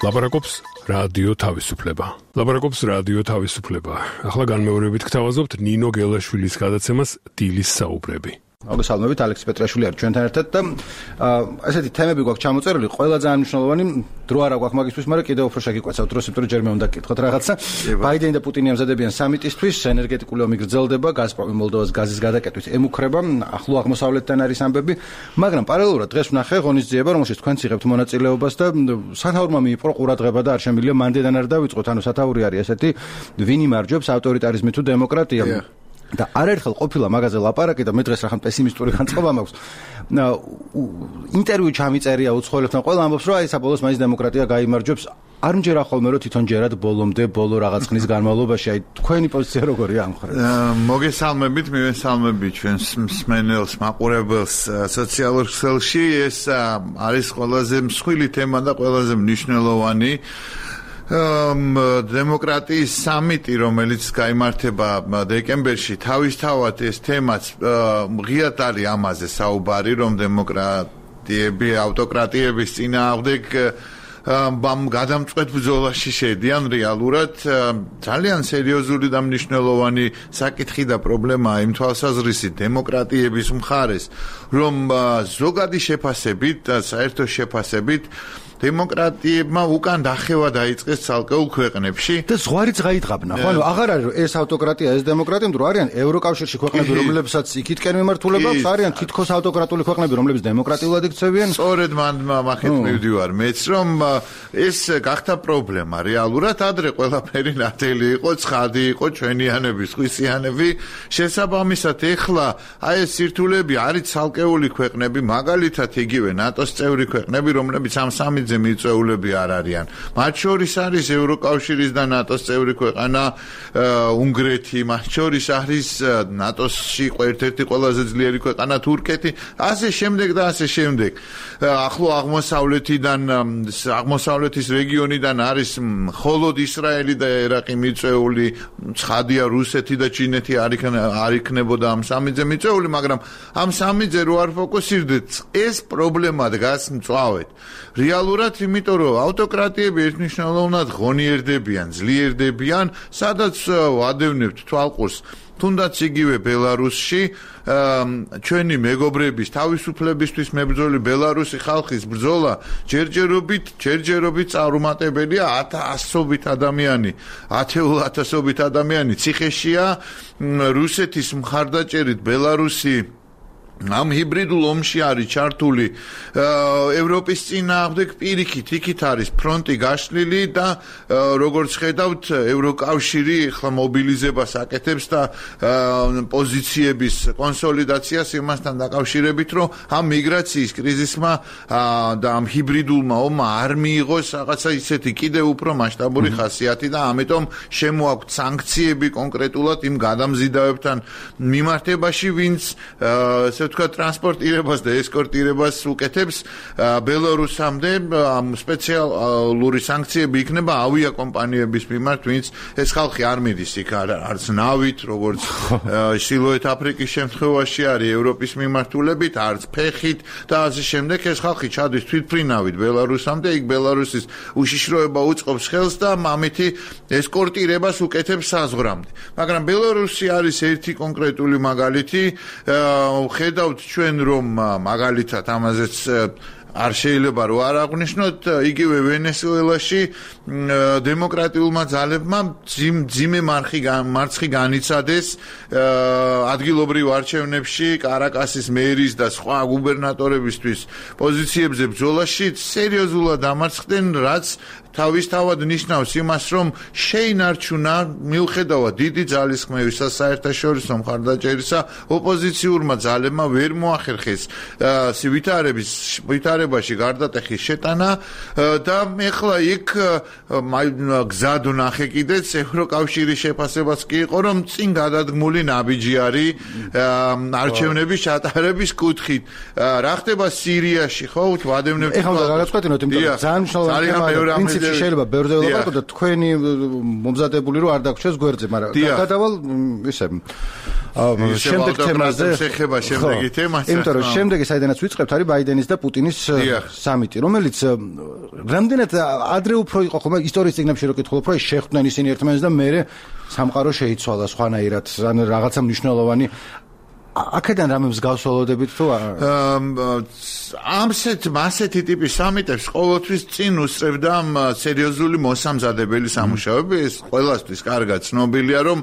ლაპარაკობს რადიო თავისუფლება. ლაპარაკობს რადიო თავისუფლება. ახლა განმეორებით გთავაზობთ ნინო გელაშვილის გადაცემას დილის საუბრები. მოგესალმებით, ალექსი პეტრაშვილი არის ჩვენთან ერთად და ესეთი თემები გვაქვს ჩამოწერილი, ყველა ძალიან მნიშვნელოვანი, დრო არ აქვს მაგისთვის, მაგრამ კიდევ უფრო შეგიკვეცავთ დროს, იმიტომ რომ ჯერ მე უნდა გკითხოთ რაღაცა. ბაიდენი და პუტინი ამზადებიან სამიტისთვის, ენერგეტიკული ომი გრძელდება, გაზპრომი მოლდოვას გაზის გადაკეთვით ემუქრება, ახლო აღმოსავლეთთან არის ამბები, მაგრამ პარალელურად დღეს ვნახე ღონისძიება, რომელშიც თქვენც იღებთ მონაწილეობას და სათაურმა მიიპყრო ყურადღება და არ შემიძლია მანდედან არ დავიწყოთ, ანუ სათაური არის ესეთი, ვინ იმარჯვებს ავტორიტარიზმი თუ დემოკრატია. და არაერთხელ ყოფილა მაგაზე ლაპარაკი და მე დღეს რახან პესიმისტური განწყობა მაქვს. ინტერვიუ ჩამიწერია უცხოელებთან, ყველა ამბობს, რომ აი საბოლოოს მაინც დემოკრატია გაიმარჯვებს. არ მჯერა ხოლმე რომ თვითონ ჯერად ბოლომდე ბოლო რაღაც ხნის განმავლობაში, აი თქვენი პოზიცია როგორია ამ ხრით? მოგესალმებით, მივესალმებით ჩვენს მსმენელს, მაყურებელს სოციალურ ქსელში. ეს არის ყველაზე მსხვილი თემა და ყველაზე მნიშვნელოვანი. დემოკრატიის სამიტი, რომელიც გაიმართება დეკემბერში, თავისთავად ეს თემაც ღიად არის ამაზე საუბარი, რომ დემოკრატიები, ავტოკრატიების წინააღმდეგ გადამწყვეტ ბრძოლაში შედიან რეალურად. ძალიან სერიოზული და მნიშვნელოვანი საკითხი და პრობლემაა იმ თვალსაზრისით დემოკრატიების მხარეს, რომ ზოგადი შეფასებით და საერთო შეფასებით დემოკრატიებმა უკან დახევა დაიწყეს ცალკეულ ქვეყნებში და ზღვარიც გაიძღაბნა, ხო? ანუ აღარ არის რომ ეს ავტოკრატია, ეს დემოკრატია, მაგრამ არიან ევროკავშირში ქვეყნები, რომლებსაც იქითკენ მიმართულება აქვს, არიან თითქოს ავტოკრატული ქვეყნები, რომლებიც დემოკრატიულად იქცევიან. სწორედ მახეთ მივდივარ მეც, რომ ეს გახდა პრობლემა რეალურად. ადრე ყველაფერი ნათელი იყო, ცხადი იყო, ჩვენიანები, სხვისიანები. შესაბამისად, ეხლა აი ეს სირთულეები არის ცალკეული ქვეყნები, მაგალითად იგივე ნატოს წევრი ქვეყნები, რომლებიც ამ სამიტზე მიწვეულები არ არიან. მათ შორის არის ევროკავშირის და ნატოს წევრი ქვეყანა უნგრეთი, მათ შორის არის ნატოსში ერთ-ერთი ყველაზე ძლიერი ქვეყანა თურქეთი, ასე შემდეგ და ასე შემდეგ. ახლო აღმოსავლეთის რეგიონიდან არის მხოლოდ ისრაელი და ერაყი მიწვეული, ცხადია რუსეთი და ჩინეთი არ იქნებოდა ამ სამიტზე მიწვეული, მაგრამ ამ სამიტზე რო არ ფოკუსირდეთ, ეს პრობლემა დგას მწვავედ. რეალურად, იმიტომ რომ ავტოკრატიები ერთმნიშვნელოვნად ღონიერდებიან, ძლიერდებიან, სადაც ვადევნებთ თვალყურს, თუნდაც იგივე ბელარუსში, ჩვენი მეგობრების თავისუფლებისთვის მებრძოლი ბელარუსი ხალხის ბრძოლა ჯერჯერობით წარუმატებელია, ათასობით ადამიანი ციხეშია. რუსეთის მხარდაჭერით ბელარუსი ამ ჰიბრიდულ ომში არის ჩართული, ევროპის წინააღმდეგ პირიქით იქით არის ფრონტი გაშლილი და როგორც ხედავთ, ევროკავშირი ახლა მობილიზებას აკეთებს და პოზიციების კონსოლიდაციას იმასთან დაკავშირებით, რომ ამ მიგრაციის კრიზისმა და ამ ჰიბრიდულმა ომმა არ მიიღოს რაღაცა ისეთი კიდევ უფრო მასშტაბური ხასიათი და ამიტომ შემოაქვთ სანქციები კონკრეტულად იმ გადამზიდავებთან მიმართებაში, ვინც ტრანსპორტირებას და ესკორტირებას უკეთებს ბელარუსამდე. სპეციალური სანქციები იქნება ავიაკომპანიების მიმართ, ვინც ეს ხალხი არ მიდის იქ არც ნავით, როგორც ჩრდილოეთ აფრიკის შემთხვევაში არის ევროპის მიმართულებით, არც ფეხით და ასე შემდეგ. ეს ხალხი ჩადის თვითმფრინავით ბელარუსამდე, იქ ბელარუსის უშიშროება უწყობს ხელს და ამითი ესკორტირებას უკეთებს საზღვრამდე. მაგრამ ბელარუსი არის ერთი კონკრეტული მაგალითი. ხედავთ ჩვენ რომ მაგალითად ამაზეც არ შეიძლება რომ არ აღვნიშნოთ, იგივე ვენესუელაში დემოკრატიულმა ძალებმა ძიმე მარცხი განიცადეს ადგილობრივ არჩევნებში კარაკასის მერის და სხვა გუბერნატორებისთვის პოზიციებზე ბრძოლაში სერიოზულად დამარცხდნენ, რაც თავისთავად ნიშნავს იმას, რომ შეინარჩუნა მიუხედავად დიდი ძალისხმევისა საერთაშორისო მხარდაჭერისა, ოპოზიციურმა ძალებმა ვერ მოახერხეს ვითარებაში გარდატეხის შეტანა და ეხლა იქ გზად ვნახე კიდეც ევროკავშირის შეფასებაც კი იყო, რომ წინ გადადგმული ნაბიჯი არის არჩევნების ჩატარების კუთხით. რა ხდება სირიაში, ხო? ვადევნებთ. ეხლა გადაწყვეტინოთ, იმიტომ რომ ძალიან მნიშვნელოვანი თემაა. პრინციპში შეიძლება ბევრზე ველაპარაკოთ, თქვენი მომზადებული რომ არ დაგვრჩეს გვერდზე, მაგრამ გადავალ ისე შემდეგ თემაზე შეხება შემდეგი თემას. იმიტომ რომ შემდეგი საიდანაც ვიწყებთ არის ბაიდენის და პუტინის სამიტი, რომელიც რამდენად ადრე უფრო იყო ხომ ისტორიის წიგნებში რო კითხულობ, რომ შეხვდნენ ისინი ერთმანეთს და მერე სამყარო შეიცვალა სხვანაირად, ან რაღაცა მნიშვნელოვანი აქედან რამე მსგავსებოდებით თუ ასეთი ტიპის სამიტებს ყოველთვის წინ უსწრებდა სერიოზული მოსამზადებელი სამუშაოები. ეს ყველასთვის კარგად ცნობილია, რომ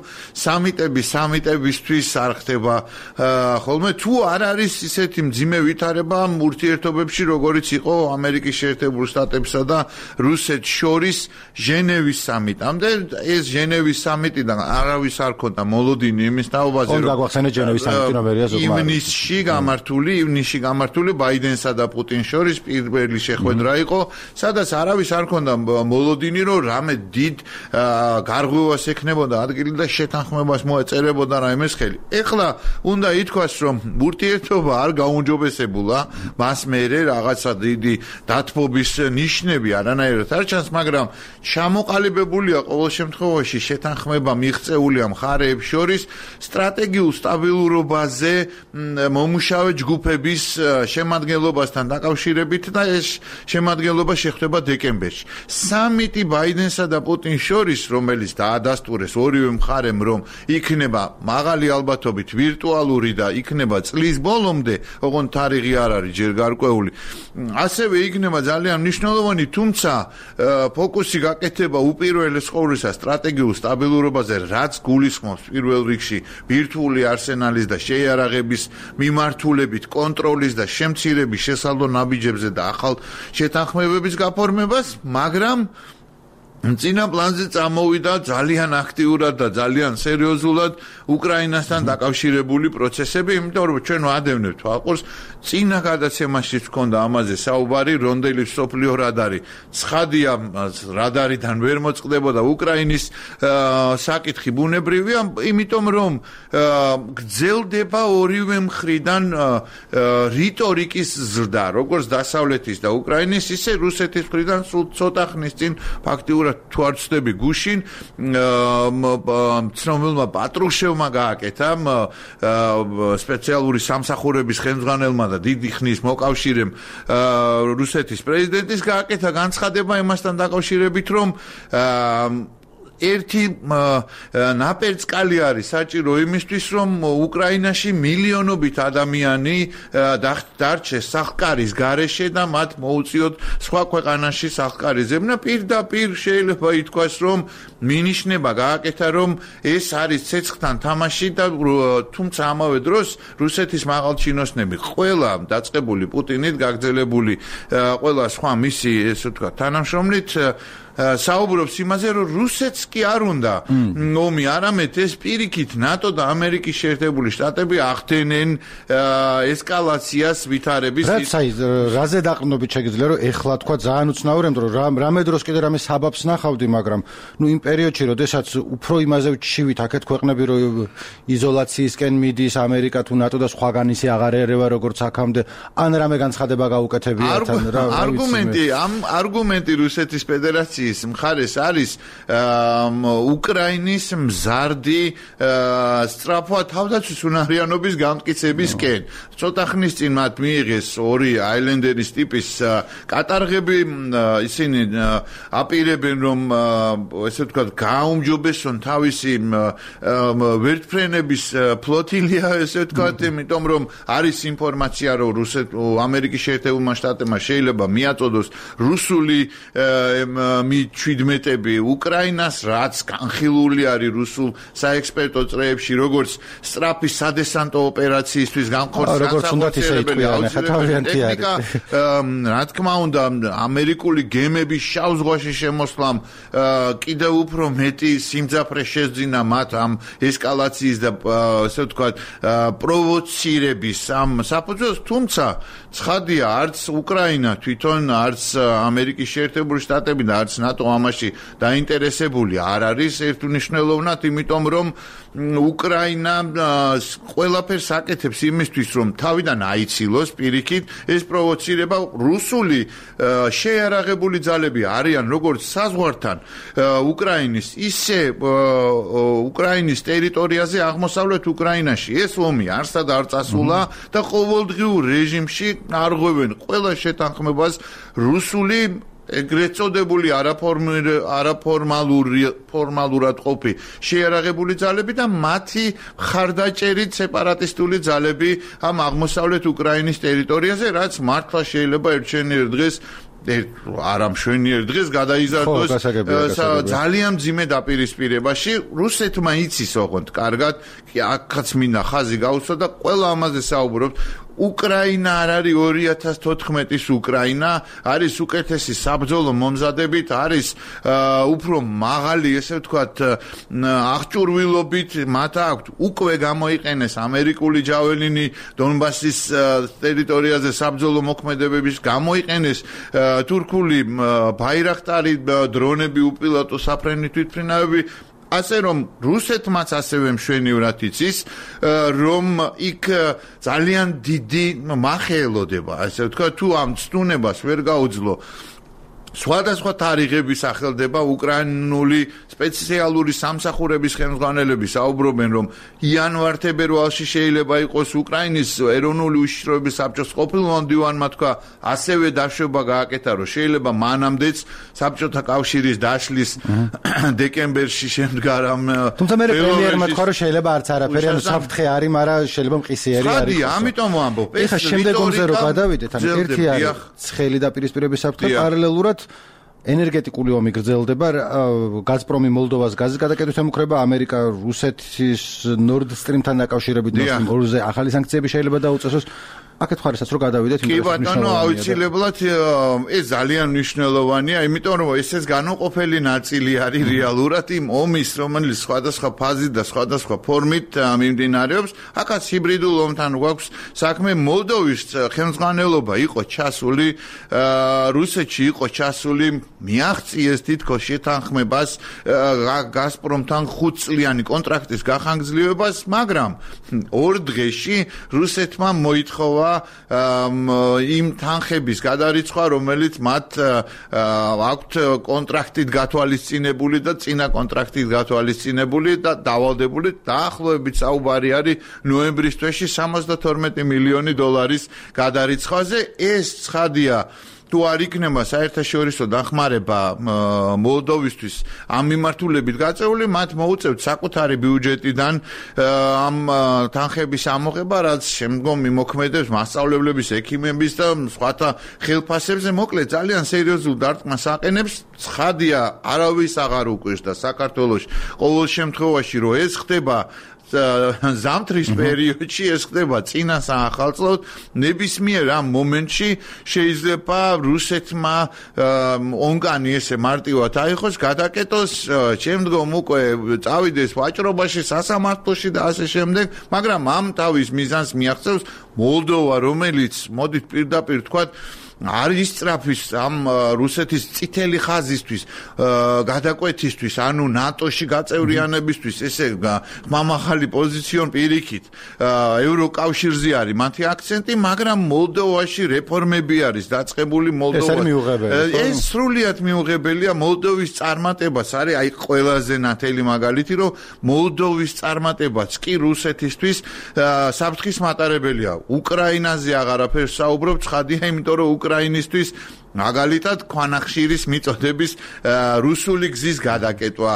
სამიტებისთვის არ ხდება ხოლმე თუ არ არის ისეთი მძიმე ვითარება ურთიერთობებში, როგორიც იყო ამერიკის შეერთებულ შტატებსა და რუსეთს შორის ჟენევის სამიტამდე. ეს ჟენევის სამიტიდან არავის არ ქონდა მოლოდინი იმის თაობაზე, რომ გაგვახსენეთ ჟენევის სამიტი ივნისში გამართული ბაიდენსა და პუტინს შორის პირველი შეხვედრა იყო, სადაც არავის არ ქონდა მოლოდინი, რომ რამე დიდ გარღვევას ექნებოდა ადგილი და შეთანხმებას მოეწერებოდა რაიმეს ხელი. ეხლა უნდა ითქვას, რომ ურთიერთობა არ გაუმჯობესებულა, მას მერე რაღაცა დიდი დათბობის ნიშნები არანაირად არ ჩანს, მაგრამ ჩამოყალიბებულია ყოველ შემთხვევაში შეთანხმება მიღწეულია მხარეებს შორის სტრატეგიულ სტაბილურობაზე მომუშავე ჯგუფების შემადგენლობასთან დაკავშირებით და ეს შემადგენლობა შეხვდება დეკემბერში. სამიტი ბაიდენსა და პუტინს შორის, რომელიც დაადასტურეს ორივე მხარემ, რომ იქნება მაღალი ალბათობით ვირტუალური და იქნება წლის ბოლომდე, ოღონდ თარიღი არ არის ჯერ გარკვეული. ასევე იქნება ძალიან მნიშვნელოვანი, თუმცა ფოკუსი გაკეთება უპირველეს ყოვლისა სტრატეგიულ სტაბილურობაზე, რაც გულისხმობს პირველ რიგში ბირთვული არსენალის და შეიარაღების მიმართულებით კონტროლის და შემცირების შესალო ნაბიჯებზე და ახალ შეთანხმებების გაფორმებას, მაგრამ წინა პლანზე წამოვიდა ძალიან აქტიურად და ძალიან სერიოზულად უკრაინასთან დაკავშირებული პროცესები, იმიტომ რომ ჩვენ ვადევნებთ ვაყურს წინა გადაცემაში თქონდა ამაზე საუბარი, რონდელი სოფლიო რადარი ცხადია რადარიდან ვერ მოწყდებოდა უკრაინის საკითხი ბუნებრივია, იმიტომ რომ გრძელდება ორივე მხრიდან რიტორიკის ზრდა, როგორც დასავლეთის და უკრაინის, ისე რუსეთის მხრიდან სულ ცოტა ხნის წინ ფაქტიურად თუ არ ვცდები გუშინ ცნობილმა პატრუშევმა გააკეთა სპეციალური სამსახურების ხელმძღვანელმა და დიდი ხნის მოკავშირემ რუსეთის პრეზიდენტის გააკეთა განცხადება იმასთან დაკავშირებით, რომ ერთი ნაპერწკალი არის საჭირო იმისთვის, რომ უკრაინაში მილიონობით ადამიანი დარჩეს სახლკარის გარეშე და მათ მოუწიოთ სხვა ქვეყანაში სახლკარი ზებნა. პირდაპირ შეიძლება ითქვას, რომ მინიშნება გააკეთა, რომ ეს არის ცეცხლთან თამაში და თუმცა ამავე დროს რუსეთის მაღალჩინოსნები ყველა დაწყებული პუტინით გაგრძელებული ყველა სხვა მისი ესე ვთქვათ თანამშრომლით საუბრობს იმაზე, რომ რუსეთს კი არ უნდა ომი, არამედ ეს პირიქით ნატო და ამერიკის შეერთებული შტატები ახდენენ ესკალაციას ვითარების. რაც აი რაზე დაყრდნობით შეგიძლია, რომ ეხლა თქვა ძალიან უცნაურია, რომ რამე დროს კიდე რამე საბაბს ნახავდი, მაგრამ იმ პერიოდში, როდესაც უფრო იმაზე ვჩივით აქეთ ქვეყნები, რომ იზოლაციისკენ მიდის ამერიკა თუ ნატო და სხვაგან ისე აღარ ერევა როგორც აქამდე, ან რამე განცხადება გაუკეთებიათ, ან რა არგუმენტი რუსეთის ფედერაციის მხარეს არის უკრაინის მზარდი სწრაფვა თავდაცვის უნარიანობის გამტკიცებისკენ. ცოტა ხნის წინ მათ მიიღეს ორი აილენდერის ტიპის კატარღები, ისინი აპირებენ, რომ ესე ვთქვათ გააუმჯობესონ თავისი ვერტფრენების ფლოტილია, ესე ვთქვათ, იმიტომ რომ არის ინფორმაცია, რომ ამერიკის შეერთებულმა შტატებმა შეიძლება მიაწოდოს რუსული 17 უკრაინას, რაც განხილული არის რუსულ საექსპერტო წრეებში, როგორც სწრაფი სადესანტო ოპერაციისთვის განხორციელებელი ტექნიკა, რა თქმა უნდა, ამერიკული გემების შავ ზღვაში შემოსვლამ კიდევ უფრო მეტი სიმძაფრე შეძინა მათ ამ ესკალაციის და ასე ვთქვათ პროვოცირების ამ საფუძველს, თუმცა ცხადია, არც უკრაინა თვითონ, არც ამერიკის შეერთებული შტატები და არც ნატო ამაში დაინტერესებული არ არის ერთმნიშვნელოვნად, იმიტომ რომ უკრაინა ყველაფერს აკეთებს იმისთვის, რომ თავიდან აიცილოს პირიქით, ეს პროვოცირება რუსული შეიარაღებული ძალები არიან როგორც საზღვართან უკრაინის, ისე უკრაინის ტერიტორიაზე აღმოსავლეთ უკრაინაში. ეს ომი არსად არ წასულა და ყოველდღიურ რეჟიმში არღვევენ ყველა შეთანხმებას რუსული ეგრეთ წოდებული არაფორმალურად ყოფი შეიარაღებული ძალები და მათი მხარდაჭერით სეპარატისტული ძალები ამ აღმოსავლეთ უკრაინის ტერიტორიაზე, რაც მართლა შეიძლება ერთშენიერ დღეს არა მშვენიერ დღეს გადაიზარდოს ძალიან მძიმე დაპირისპირებაში. რუსეთმა იცის ოღონდ კარგად, აქაც მინდა ხაზი გაუსვა და ყველა ამაზე საუბრობთ. უკრაინა არ არის 2014-ის უკრაინა, არის უკეთესი საბრძოლო მომზადებით, არის უფრო მაღალი, ესე ვთქვათ, აღჭურვილობით, მათ აქვთ უკვე გამოიყენეს ამერიკული ჯაველინი დონბასის ტერიტორიაზე საბრძოლო მოქმედებების, გამოიყენეს თურქული ბაირაქტარი დრონები, უპილოტო საფრენი თვითმფრინავები. ასე რომ რუსეთმაც ასევე მშვენივრად იცის, რომ იქ ძალიან დიდი მახე ელოდება, ასე ვთქვათ, თუ ამ ცდუნებას ვერ გაუძლო სხვადასხვა თარიღები სახელდება უკრაინული სპეციალური სამსახურების ხელმძღვანელები საუბრობენ, რომ იანვარ-თებერვალში შეიძლება იყოს უკრაინის ეროვნული უშიშროების საბჭოს ყოფილმა მდივანმა თქვა, ასევე დაშვება გააკეთა, რომ შეიძლება მანამდეც საბჭოთა კავშირის დაშლის დეკემბერში შემდგარამ. თუმცა მე პრემიერმა თქვა, რომ შეიძლება არც არაფერი, ანუ საფრთხე არის, მაგრამ შეიძლება მყისიერი არის. ხადია, ამიტომ ვამბობ. ეხლა შემდეგ ომზე რო გადავიდეთ, ანუ ერთი არის ცხელი დაპირისპირების საფრთხე, პარალელურად ენერგეტიკული ომი გრძელდება, გაზპრომი მოლდოვას გაზის გადაკეთებას ემუქრება, ამერიკა რუსეთის Nord Stream-თან დაკავშირებით ორზე ახალი სანქციები შეიძლება დაუწესოს. აქეთ ხარისაც რო გადავიდეთ კი ბატონო, აუცილებლად ეს ძალიან მნიშვნელოვანია, იმიტომ რომ ეს განუყოფელი ნაწილი არის რეალურად იმ ომის, რომელიც სხვადასხვა ფაზით და სხვადასხვა ფორმით მიმდინარეობს. აქაც ჰიბრიდულ ომთან გვაქვს საქმე. მოლდოვის ხელმძღვანელობა იყო ჩასული, რუსეთში იყო ჩასული, მიაღწიეს თითქოს შეთანხმებას გაზპრომთან 5 წლიანი კონტრაქტის გახანგრძლივებას, მაგრამ 2 დღეში რუსეთმა მოითხოვა იმ თანხების გადარიცხვა, რომელიც მათ აქვთ კონტრაქტით გათვალისწინებული და წინა კონტრაქტით გათვალისწინებული და დავალდებული. დაახლოებით საუბარი არის ნოემბრის თვეში 72 მილიონი დოლარის გადარიცხვაზე. ეს ცხადია, თუ არ იქნება საერთაშორისო დახმარება მოლდოვისთვის ამ მიმართულებით გაწეული, მათ მოუწევთ საკუთარი ბიუჯეტიდან ამ თანხების ამოღება, რაც შემდგომი მოქმედებს მასწავლებლების, ექიმების და სხვათა ხელფასებზე. მოკლედ ძალიან სერიოზულ დარტყმას აყენებს. ცხადია, არავის აღარ უკვირს საქართველოში ყოველ შემთხვევაში, რომ ეს ხდება ზამთრის პერიოდში, ეს ხდება წინა საახალწლოდ, ნებისმიერ ამ მომენტში შეიძლება რუსეთმა ონკანი ესე მარტივად აიღოს, გადაკეტოს, შემდგომ უკვე წავიდეს ვაჭრობაში, სასამართლოში და ასე შემდეგ, მაგრამ ამ თავის მიზანს მიაღწევს მოლდოვა, რომელიც მოდით პირდაპირ თქვათ არ ისწრაფის ამ რუსეთის წითელი ხაზისთვის, გადაკვეთისთვის, ანუ ნატოში გაწევრიანებისთვის, ესე ხმამაღალი პოზიციონ პირიქით, ევროკავშირზე არის მათი აქცენტი, მაგრამ მოლდოვაში რეფორმები არის დაწყებული ეს სრულიად მიუღებელია. მოლდოვის წარმატებას არის აი ყველაზე ნათელი მაგალითი, რომ მოლდოვის წარმატებაც კი რუსეთისთვის საფრთხის მატარებელია. უკრაინაზე აღარაფერს საუბრობ, ცხადია, იმიტომ რომ უკრაინისთვის მაგალითად ქვანახშირის მიწოდების რუსული გზის გადაკეტვა,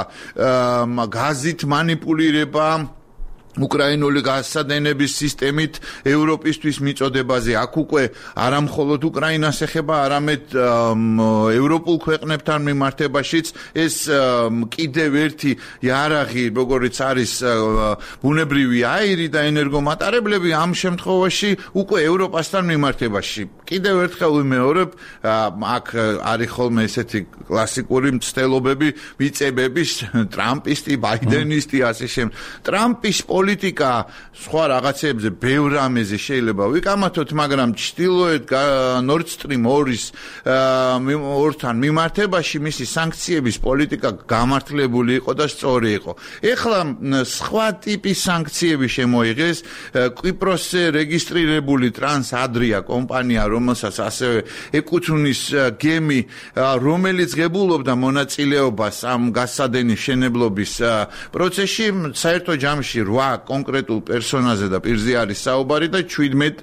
გაზით მანიპულირება, უკრაინული გაზსადენების სისტემით ევროპისთვის მიწოდებაზე. აქ უკვე არა მხოლოდ უკრაინას ეხება, არამედ ევროპულ ქვეყნებთან მიმართებაშიც ეს კიდევ ერთი იარაღი, როგორც არის ბუნებრივი აირი და ენერგომატარებლები, ამ შემთხვევაში უკვე ევროპასთან მიმართებაში. კიდევ ერთხელ ვიმეორებ, აქ არის ხოლმე ესეთი კლასიკური მცდელობები, მიწებების, ტრამპისტი, ბაიდენისტი, ასე შემდეგ. ტრამპის პოლიტიკა სხვა რაღაცებზე ბევრ რამეზე შეიძლება ვიკამათოთ, მაგრამ ჩtildeოეთ Nord Stream 2-ის ორთან მიმართებაში მისი სანქციების პოლიტიკა გამართლებული იყო და სწორი იყო. ეხლა სხვა ტიპის სანქციები შემოიღეს. კვიპროსზე რეგისტრირებული ტრანსადრია კომპანია, რომელსაც ასევე ეკუთვნის გემი, რომელიც ღებულობდა მონაწილეობას ამ გასადენის შენებლობის პროცესში, საერთო ჯამში 8 კონკრეტულ პერსონაჟზე და პირზე არის საუბარი და 17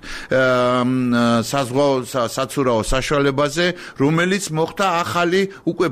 საზღვაო საცურაო საშუალებაზე, რომელიც მოხდა ახალი უკვე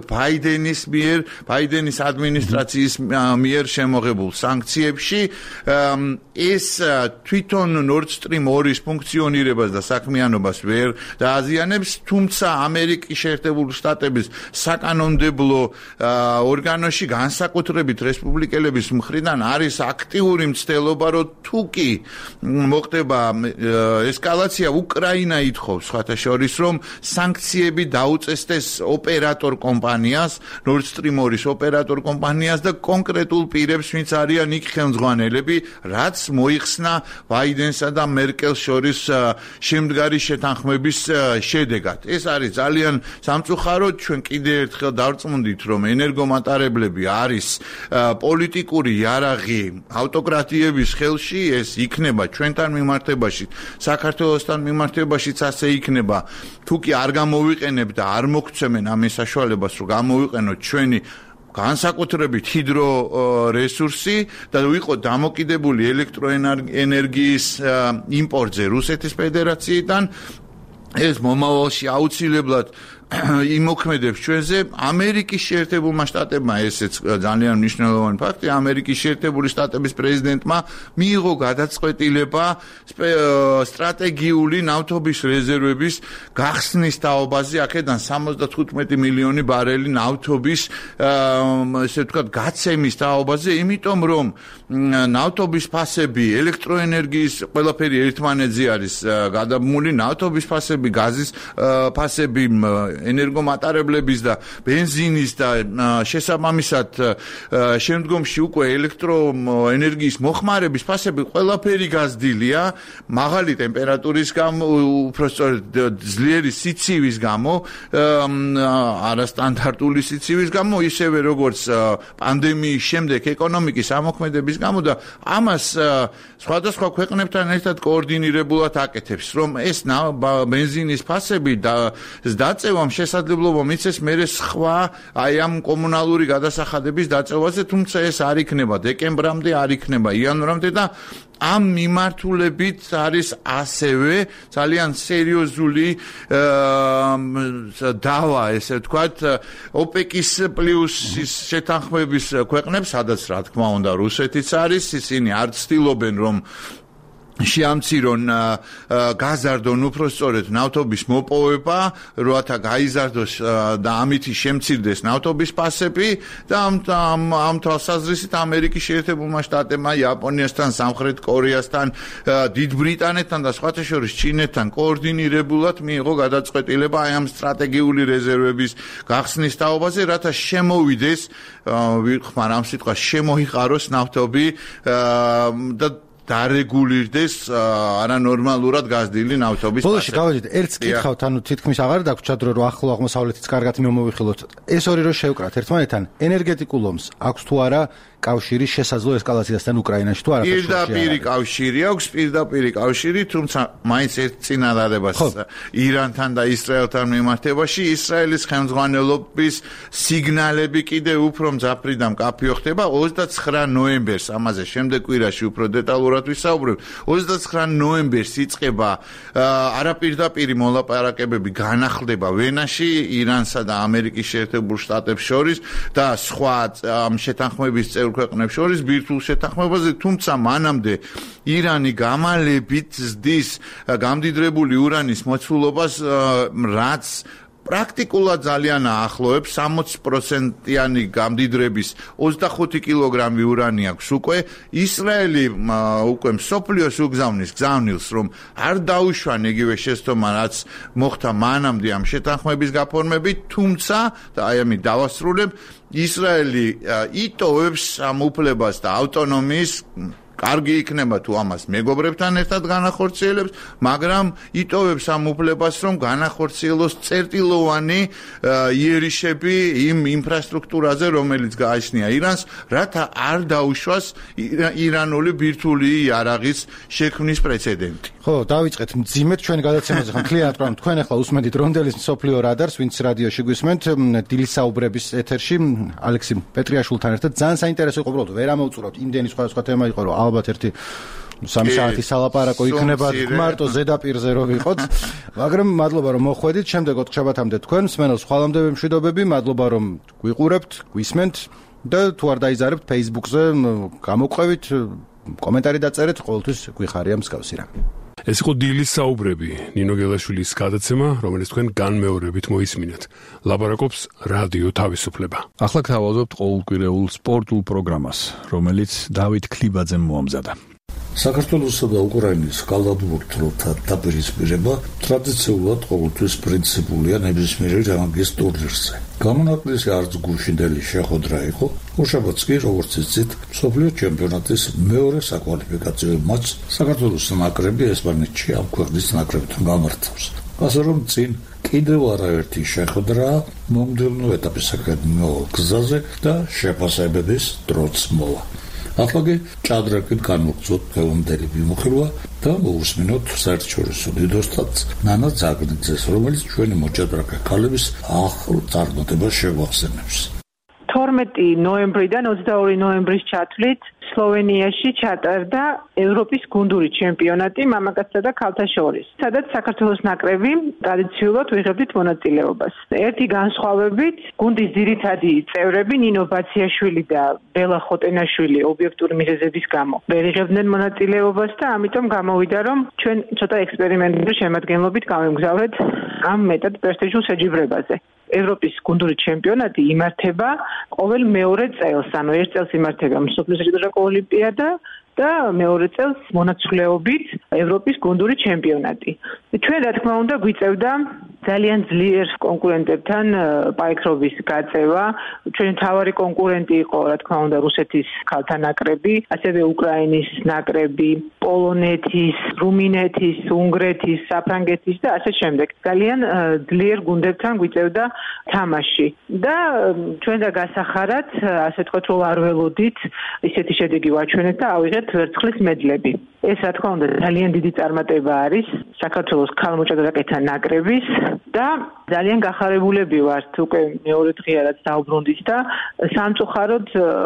ბაიდენის ადმინისტრაციის მიერ შემოღებულ სანქციებში. ეს თვითონ Nord Stream 2-ის ფუნქციონირებას და საქმიანობას ვერ დააზიანებს, თუმცა ამერიკის შეერთებული შტატების საკანონმდებლო ორგანოში განსაკუთრებით რესპუბლიკელების მხრიდან არის აქტიური მცდელობა, რომ თუ კი მოხდება ესკალაცია, უკრაინა ითხოვს სხვათა შორის, რომ სანქციები დაუწესდეს ოპერატორ კომპანიას, Nord Stream 2-ის ოპერატორ კომპანიას და კონკრეტულ პირებს, ვინც არიან იქ ხელმძღვანელები, რაც მოიხსნა ბაიდენსა და მერკელს შორის შემდგარი შეთანხმების შედეგად. ეს არის ძალიან სამწუხაროდ. ჩვენ კიდევ ერთხელ დავწმუნდით, რომ ენერგომატარებლები არის პოლიტიკური იარაღი ავტოკრატიების ხელში, ეს იქნება ჩვენთან მიმართებაში, საქართველოსთან მიმართებაშიც ასე იქნება. თუ კი არ გამოვიყენებ და არ მოგცემენ ამის საშუალებას, რომ გამოვიყენოთ ჩვენი განსაკუთრებით ჰიდრო რესურსი და ვიყოთ დამოკიდებული ელექტროენერგიის იმპორტზე რუსეთის ფედერაციიდან, ეს მომავალში აუცილებლად იმოქმედებს ჩვენზე. ამერიკის შეერთებულმა შტატებმა, ესეც ძალიან მნიშვნელოვანი ფაქტია, ამერიკის შეერთებული შტატების პრეზიდენტმა მიიღო გადაწყვეტილება სტრატეგიული ნავთობის რეზერვების გახსნის თაობაზე, აქედან 75 მილიონი ბარელი ნავთობის ესე ვთქვათ გაცემის თაობაზე, იმიტომ რომ ნავთობის ფასები, ელექტროენერგიის ყველაფერი ერთმანეთზე არის გადაბმული, ნავთობის ფასები, გაზის ფასები, ენერგომატარებლების და ბენზინის და შესაბამისად შემდგომში უკვე ელექტროენერგიის მოხმარების ფასები ყველაფერი გაზრდილია, მაღალი ტემპერატურის გამო, უბრალოდ ძლიერი სიცივის გამო, არასტანდარტული სიცივის გამო, ისევე როგორც პანდემიის შემდეგ ეკონომიკის ამოქმედების გამო და ამას სხვადასხვა ქვეყნებთან ერთად კოორდინირებულად აკეთებს, რომ ეს ბენზინის ფასები დაწევამ შესაძლებლობა მიცეს მერე სხვა აი ამ კომუნალური გადასახადების დაწევაზე, თუმცა ეს არ იქნება დეკემბრამდე, არ იქნება იანვრამდე და ამ მიმართულებით არის ასევე ძალიან სერიოზული დავა, ესე ვთქვათ, ოპეკის პლუსის შეთანხმების ქვეყნებს, სადაც რა თქმა უნდა რუსეთიც არის, ისინი არ ცდილობენ რომ შეამცირონ გაზარდონ უпроსწორედ ნავთობის მოპოვება, როათა გაიზარდოს და ამითი შემცირდეს ნავთობის ფასები და ამ თვალსაზრისით ამერიკის შეერთებულმა შტატებმა იაპონიასთან, სამხრეთ კორეასთან, დიდ ბრიტანეთთან და სხვათა შორის ჩინეთთან კოორდინირებულად მიიღო გადაწყვეტილება აი ამ სტრატეგიული რეზერვების გახსნის თაობაზე, რათა შემოვიდეს, ვიხმარ ამ სიტყვას, შემოიყაროს ნავთობი და დარეგულირდეს არანორმალურად გაზრდილი ნავთობის ფასები. ბოლოში გავედით, ერთს კითხავთ, ანუ თითქმის აღარ დაგვრჩათ, რომ ახლო აღმოსავლეთიც კარგად მომოვიხილოთ. ეს ორი რო შევკრათ ერთმანეთთან, ენერგეტიკულ ომს აქვს თუ არა კავშირი შესაძლო ესკალაციასთან უკრაინაში თუ არა? პირდაპირი კავშირი აქვს, პირდაპირი კავშირი, თუმცა მაინც ერთ წინადადებას ირანთან და ისრაელთან მიმართებაში ისრაელის ხელმძღვანელობის სიგნალები კიდევ უფრო მძაფრი და მკაფიო ხდება 29 ნოემბერს, ამაზე შემდეგ კვირაში უფრო დეტალურად ვისაუბრებ. 29 ნოემბერს იწყება არაპირდაპირი მოლაპარაკებები განახლდება ვენაში ირანსა და ამერიკის შეერთებულ შტატებს შორის და სხვა ამ შეთანხმების ქვეყნებს შორის ბირთვულ შეთანხმებაზე, თუმცა მანამდე ირანი გამალებით ზრდის გამდიდრებული ურანის მოცულობას, რაც პრაქტიკულად ძალიან აახლოებს 60%-იანი გამდიდრების 25 კილოგრამი ურანი აქვს უკვე. ისრაელი უკვე მსოფლიოს უგზავნის გზავნილს, რომ არ დაუშვან იგივე შეცდომა, რაც მოხდა მანამდე ამ შეთანხმების გაფორმებით, თუმცა და აი ამით დავასრულებ, ისრაელი იტოვებს ამ უფლებას და ავტონომიის კარგი იქნება თუ ამას მეგობრებთან ერთად განახორციელებს, მაგრამ იტოვებს ამ უფლებას, რომ განახორციელოს წერტილოვანი იერიშები იმ ინფრასტრუქტურაზე, რომელიც გააჩნია ირანს, რათა არ დაუშვას ირანული ბირთვული იარაღის შექმნის პრეცედენტი. ხო, დავიწყეთ მძიმედ ჩვენ გადაცემაზე ხომ ქლიანად პროგრამ. თქვენ ახლა უსმენთ რონდელის მსოფლიო რადარს, ვინც რადიოში გვისმენთ, დილის საუბრების ეთერში ალექსი პეტრიაშვილთან ერთად. ძალიან საინტერესო იყო, უბრალოდ ვერ ამოვწურავთ, იმდენი სხვადასხვა თემა იყო, რომ ალბათ ერთი 3 საათი სალაპარაკო იქნება მარტო ზედაპირზე რო ვიყოთ. მაგრამ მადლობა რომ მოხვედით, შემდეგოდ შაბათამდე თქვენ მსმენელს ხვალამდე მშვიდობები, მადლობა რომ გვიყურებთ, გვისმენთ და თუ არ დაიზარებთ Facebook-ზე გამოგვყევით, კომენტარი დაწერეთ, ყოველთვის გვიხარია მსგავსი რამე. ეს იყო დილის საუბრები, ნინო გელაშვილის გადაცემა, რომელიც თქვენ განმეორებით მოისმინეთ. ლაპარაკობს რადიო თავისუფლება. ახლა გთავაზობთ ყოველკვირეულ სპორტულ პროგრამას, რომელიც დავით ქლიბაძემ მოამზადა. საქართველოსა და უკრაინის კალათბურთელთა დაპირისპირება ტრადიციულად ყოველთვის პრინციპულია ნებისმიერი რანგის ტურნირზე. გამონაკლისი არც გუშინდელი შეხვედრა იყო, უშაბათს კი, როგორც იცით, მსოფლიო ჩემპიონატის მეორე საკვალიფიკაციო მატჩს საქართველოს ნაკრები ესპანეთში ამ ქვეყნის ნაკრებთან გამართავს. ასე რომ წინ კიდევ არაერთი შეხვედრა მომდევნო ეტაპისაკენ გზაზე და შეფასებების დროც მოვა. ახლა ჭადრაკით განმოგწოთ დღევანდელი მიმოხილვა და მოусმინოთ საერთაშორისო დიდოსტატს ნანა ძაგნიძეს, რომელიც ჩვენი მოჭადრაკე ქალების ახლ წარმატებას შეგვახსენებს. 12 ნოემბრიდან 22 ნოემბრის ჩათვლით სლოვენიაში ჩატარდა ევროპის გუნდური ჩემპიონატი მამაკაცთა და ქალთა შორის, სადაც საქართველოს ნაკრები ტრადიციულად ვიღებდით მონაწილეობას. ერთი განსხვავებით, გუნდის ძირითადი წევრები ნინო ბაციაშვილი და ბელა ხოტენაშვილი ობიექტური მიზეზების გამო ვერ იღებდნენ მონაწილეობას და ამიტომ გამოვიდა, რომ ჩვენ ცოტა ექსპერიმენტული შემადგენლობით გავემგზავრეთ ამ მეტად პრესტიჟულ შეჯიბრებაზე. ევროპის გუნდური ჩემპიონატი იმართება ყოველ მეორე წელს, ანუ ერთ წელს იმართება მსოფლიო საჭადრაკო ოლიმპიადა და მეორე წელს მონაცვლეობით ევროპის გუნდური ჩემპიონატი. ჩვენ რა თქმა უნდა გვიწევდა ძალიან ძლიერ კონკურენტებთან პაიქრობის გაწევა. ჩვენი მთავარი კონკურენტი იყო რა თქმა უნდა რუსეთის ქალთა ნაკრები, ასევე უკრაინის ნაკრები, პოლონეთის, რუმინეთის, უნგრეთის, საფრანგეთის და ასე შემდეგ. ძალიან ძლიერ გუნდებთან გვიწევდა თამაში და ჩვენ და გასახარად, ასე თქვათ, რომ არ ველოდით ისეთი შედეგი ვაჩვენეთ და ავიღეთ ვერცხლის მედლები. ეს რა თქმა უნდა ძალიან დიდი წარმატება არის საქართველოს ქალმოჭადრაკეთა ნაკრების და ძალიან გახარებულები ვართ უკვე მეორე დღეა რაც დაუბრუნდით და სამწუხაროდ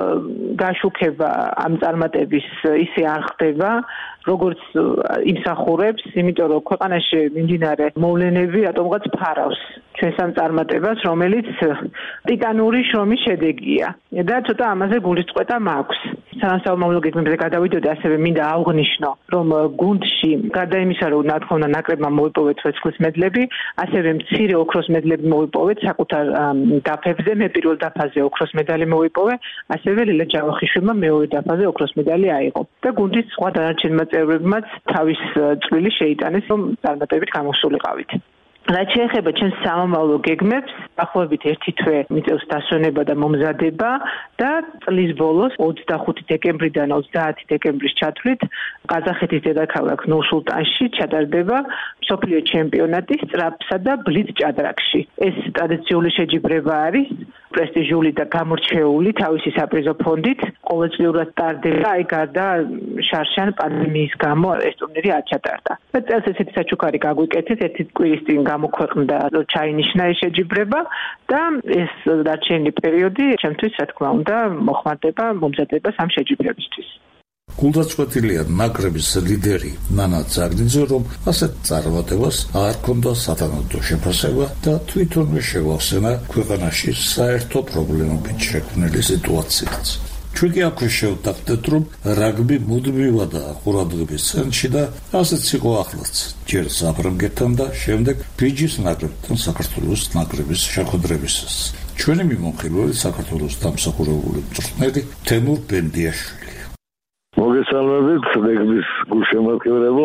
გაშუქება ამ წარმატების ისე არ ხდება როგორც იმსახურებს, იმიტომ რომ ქვეყანაში მიმდინარე მოვლენები რატომღაც ფარავს ჩვენს ამ წარმატებას, რომელიც ტიტანური შრომის შედეგია და ცოტა ამაზე გულისწყეთა მაქვს. სანაცვლო გეგმებზე გადავიდოდი, ასევე მინდა აღვნიშნო, რომ გუნდში გარდა იმისა, რომ რა თქმა უნდა ნაკრებმა მოიპოვეთ ვერცხლის მედლები, ასევე მცირე ოქროს მედლები მოიპოვეთ საკუთარ დაფებზე, მე პირველ დაფაზე ოქროს მედალი მოიპოვე, ასევე ლელა ჯავახიშვილმა მეორე დაფაზე ოქროს მედალი აიღო. და გუნდის სხვა დანარჩენმა წევრებმაც თავის წვლილი შეიტანეს, რომ წარმატებით გამოსულიყავით. რაც შეეხება ჩვენს სამომავლო გეგმებს, ახლობით ერთი თვე მიწევს დასვენება და მომზადება და წლის ბოლოს 25 დეკემბრიდან 30 დეკემბრის ჩათვლით ყაზახეთის დედაქალაქ ნურ-სულტანში ჩატარდება მსოფლიო ჩემპიონატი სწრაფსა და ბლიც ჭადრაკში. ეს ტრადიციული შეჯიბრება არის, პრესტიჟული და გამორჩეული თავისი საპრიზო ფონდით, ყოველწლიურად ტარდება, აი გარდა შარშან პანდემიის გამო ეს ტურნირი არ ჩატარდა. და წელს ესეთი საჩუქარი გაგვიკეთეთ, ერთი კვირის წინ გამოქვეყნდა ჩაინიშნა ეს შეჯიბრება და ეს დარჩენილი პერიოდი ჩემთვის რა თქმა უნდა მოხმარდება მომზადებას ამ შეჯიბრებისთვის. გულდაწყვეტილია ნაკრების ლიდერი ნანა ძაგნიძე, რომ ასეთ წარმატებას არ ჰქონდა სათანადო შეფასება და თვითონვე შეგვახსენა ქვეყანაში საერთო პრობლემებით შექმნილი სიტუაციაც. ჩვენ კი აქვე შევდაგდეთ, რომ რაგბი მუდმივადაა ყურადღების ცენტრში და ასეც იყო ახლაც. ჯერ საფრანგეთთან და შემდეგ ფიჯის ნაკრებთან საქართველოს ნაკრების შეხვედრებისას. ჩვენი მიმოხილველი საქართველოს დამსახურებული მწვრთნელი თემურ ბენდიაშვილი. მოგესალმებით, რეგბის გულშემატკივრებო.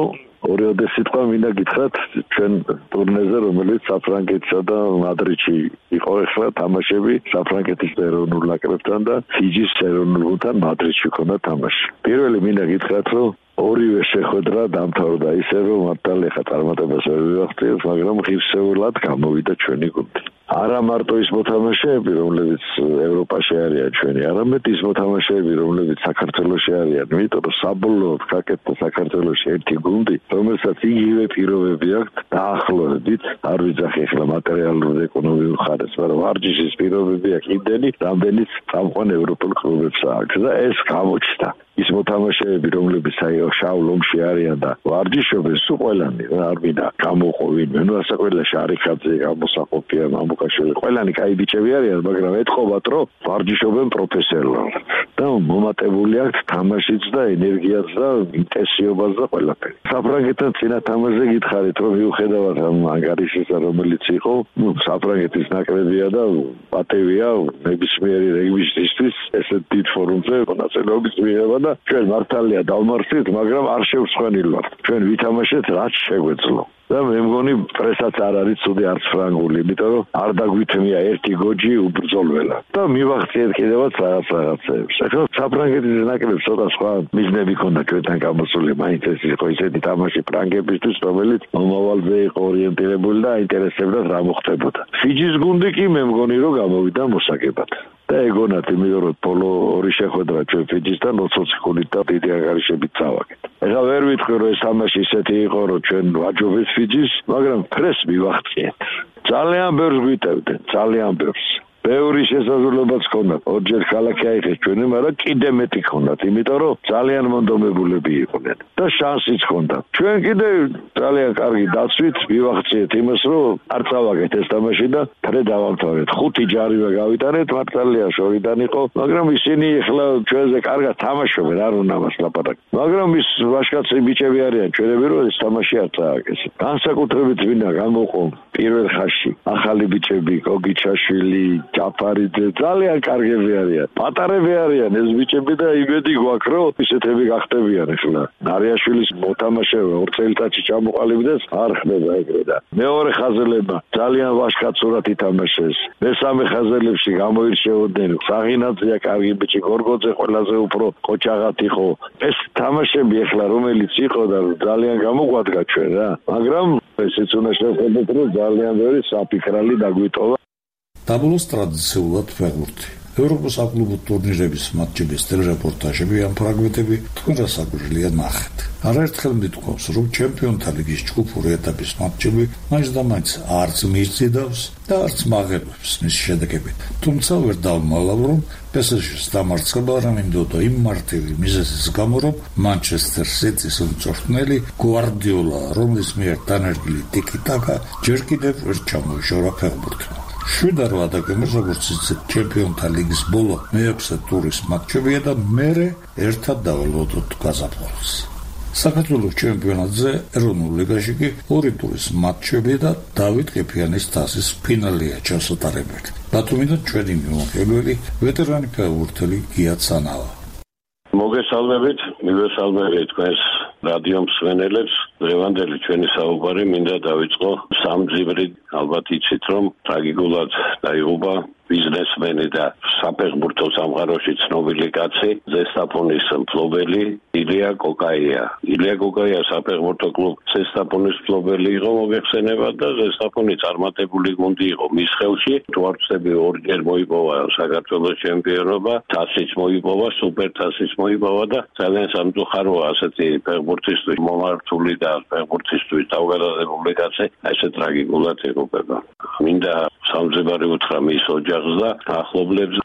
ორიოდე სიტყვა მინდა გითხრათ ჩვენ ტურნირზე რომელიც საფრანგეთსა და მადრიდში იყო ახლა თამაშები საფრანგეთის ეროვნულ ნაკრებთან და ფიჯის ეროვნულთან მადრიდში ქონდა თამაში. პირველი მინდა გითხრათ რომ ორივე შეხვედრა დამთავრდა ისე რომ მართალი ხა წარმატებას ვერ ვიღწევთ, მაგრამ ღირსეულად გამოვიდა ჩვენი გუნდი. არა მარტო ის მოთამაშეები, რომლებიც ევროპაში არიან ჩვენი, არამედ ის მოთამაშეები, რომლებიც საქართველოში არიან, იმიტომ რომ საბოლოოდ გაკეთდა საქართველოში ერთი გუნდი, რომელსაც იგივე პირობები აქვს დაახლოებით, არ ვიძახი ახლა მატერიალურ და ეკონომიურ ხარეს, მაგრამ ვარჯიშის პირობები აქვს იმდენი, რამდენიც წამყვან ევროპულ კლუბებს აქვს და ეს გამოჩნდა. ის მოთამაშეები, რომლებიც შავ ლომში არიან და ვარჯიშობენ, სულ ყველანი არ მინდა გამოყოვინმე, ნუ ასაკველა შარიქაძე, გამოსახოფია, მამუკაშვილი, ყველანი კაი ბიჭები არიან, მაგრამ ეთყობათ, რომ ვარჯიშობენ პროფესიონალურად და მომატებული აქვს თამაშიც და ენერგიაც და ინტენსივობაც და ყველაფერი. საფრანგეთთან წინა თამაშზე გითხარით, რომ მიუხედავად ამ ანგარიშისა, რომელიც იყო, საფრანგეთის ნაკრებია და პატევია ნებისმიერი რეგბისტისთვის ესეთ დიდ ფორუმზე მონაწილეობის მიღება და ჩვენ მართალია დავმარცხეთ, მაგრამ არ შევსხვენილვართ. ჩვენ ვითამაშეთ, რაც შეგვეძლო. და მე მგონი პრესაც არ არის ცუდი არც ფრანგული, იმიტომ რომ არ დაგვითმია ერთი გოჯი უბრძოლველად. და მივახციეთ კიდევაც რაღაცებს. ახლა საფრანგეთის ნაკრებს ცოტა სხვა მიზნები ქონდა ჩვენთან გამოსული, მაინც ეს იყო ისეთი თამაში ფრანგებისთვის, რომელიც მომავალზე იყო ორიენტირებული და აინტერესებდა რა მოხდებოდა. ფიჯის გუნდი კი მე მგონი რომ გამოვიდა მოსაგებად. და ეგონათ, იმიტომ რომ ბოლო ორი შეხვედრა ჩვენ ფიჯისთან 20 ხუნით და დიდი ანგარიშებით წავაგეთ. ეხლა ვერ ვიტყვი რომ ეს თამაში ისეთი იყო, რომ ჩვენ ვაჯობეთ ფიჯის, მაგრამ ფრეს მივახციეთ. ძალიან ბევრს გვიტევდნენ, ძალიან ბევრს. ბევრი შესაძლებლობაც ჰქონდათ. ორჯერ ქალაქი აიხეს ჩვენი, მაგრამ კიდე მეტი ჰქონდათ, იმიტომ რომ ძალიან მონდომებულები იყვნენ და შანსიც ჰქონდათ. ჩვენ კიდე ძალიან კარგი დაცვით მივახციეთ იმას, რომ არ წავაგეთ ეს თამაში და ფრე დავამთავრეთ. 5 ჯარივე გავიტანეთ, მართალია შორიდან იყო, მაგრამ ისინი ახლა ჩვენზე კარგად თამაშობენ, არ უნდა მას ლაპარაკი. მაგრამ ის ვაჟკაცი ბიჭები არიან ჩვენები, რომ ეს თამაში არ წააგეს. განსაკუთრებით მინდა გამოყო პირველ ხაზში ახალი ბიჭები, გოგიჩაშვილი, ჯაფარიძე, ძალიან კარგები არიან. პატარები არიან ეს ბიჭები და იმედი გვაქვს, რომ ისეთები გახდებიან ახლა. ნარიაშვილის მოთამაშეა 2 წელიწადში ჩამოყალიბდეს, არ ხდება ეგრე და მეორე ხაზელებმა ძალიან ვაჟკაცურად ითამაშეს. მესამე ხაზელებში გამოირჩეოდნენ საღინაძეა კარგი ბიჭი, გორგოძე ყველაზე უფრო ყოჭაღად იყო. ეს თამაშები ახლა რომელიც იყო და ძალიან გამოგვადგა ჩვენ რა. მაგრამ ესეც უნდა შევხედოთ, რომ ძალიან ბევრი საფიქრალი დაგვიტოვა. დაბლოს ტრადიციულად ფეხბურთი. ევროპის საკლუბო ტურნირების მატჩების ტელერეპორტაჟები ამ ფრაგმენტები თქვენ გასაგვირია ნახეთ. არაერთხელ მითქვამს, რომ ჩემპიონთა ლიგის ჯგუფური ეტაპის მატჩები მაინც და მაინც არც მიზიდავს და არც მაღებებს მის შედეგები. თუმცა ვერ დავმალავ, რომ PSG-ს დამარცხება არ მინდოდა იმ მარტივი მიზეზის გამო, რომ Manchester City-ს მწვრთნელი Guardiola, რომლის მიერ დანერგილი ტიკი-ტაკა ჯერ კიდევ ვერ ჩამოიშორა ფეხბურთმა. 7 ადამიანს როგორც იცით ჩემპიონთა ლიგის ბოლო მე-6 ტურის მატჩებია და მერე ერთად დავალოდოთ გაზაფხულს. საქართველოს ჩემპიონატზე ეროვნულ ლიგაში კი 2 ტურის მატჩები და დავით ყიფიანის თასის ფინალია ჩასატარებელი. ბათუმიდან ჩვენი მიმოხილველი ვეტერანი ფეხბურთელი გია ცანავა. მოგესალმებით, მივესალმებით თქვენს რადიო მსმენელებს. დღევანდელი ჩვენი საუბარი მინდა დავიწყო სამძიბრით. ალბათ იცით, რომ ტრაგიკულად დაიღუპა ბიზნესმენი და საფეხბურთო სამყაროში ცნობილი კაცი, ზესტაფონის მფლობელი ილია კოკაია. ილია კოკაია საფეხბურთო კლუბ ზესტაფონის მფლობელი იყო, მოგეხსენებათ და ზესტაფონი წარმატებული გუნდი იყო მის ხელში. თუ არ ვწდები, ორჯერ მოიპოვა საქართველოს ჩემპიონობა, თასიც მოიპოვა, სუპერთასიც მოიპოვა და ძალიან სამწუხაროა ასეთი ფეხბურთისტვის მომართული და ფეხბურთისტვის თავგადადებული კაცი ესე ტრაგიკულად იღუპება. მინდა სამძებარი უთხრა მის ოჯახს და ახლობლებს.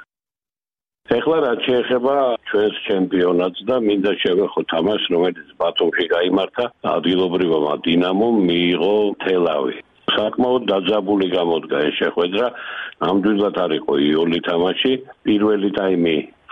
ეხლა რაც შეეხება ჩვენს ჩემპიონატს და მინდა შევეხოთ ამას, რომელიც ბათუმში გაიმართა, ადგილობრივმა დინამომ მიიღო თელავი. საკმაოდ დაძაბული გამოდგა ეს შეხვედრა. ნამდვილად არ იყო იოლი თამაში. პირველი ტაიმი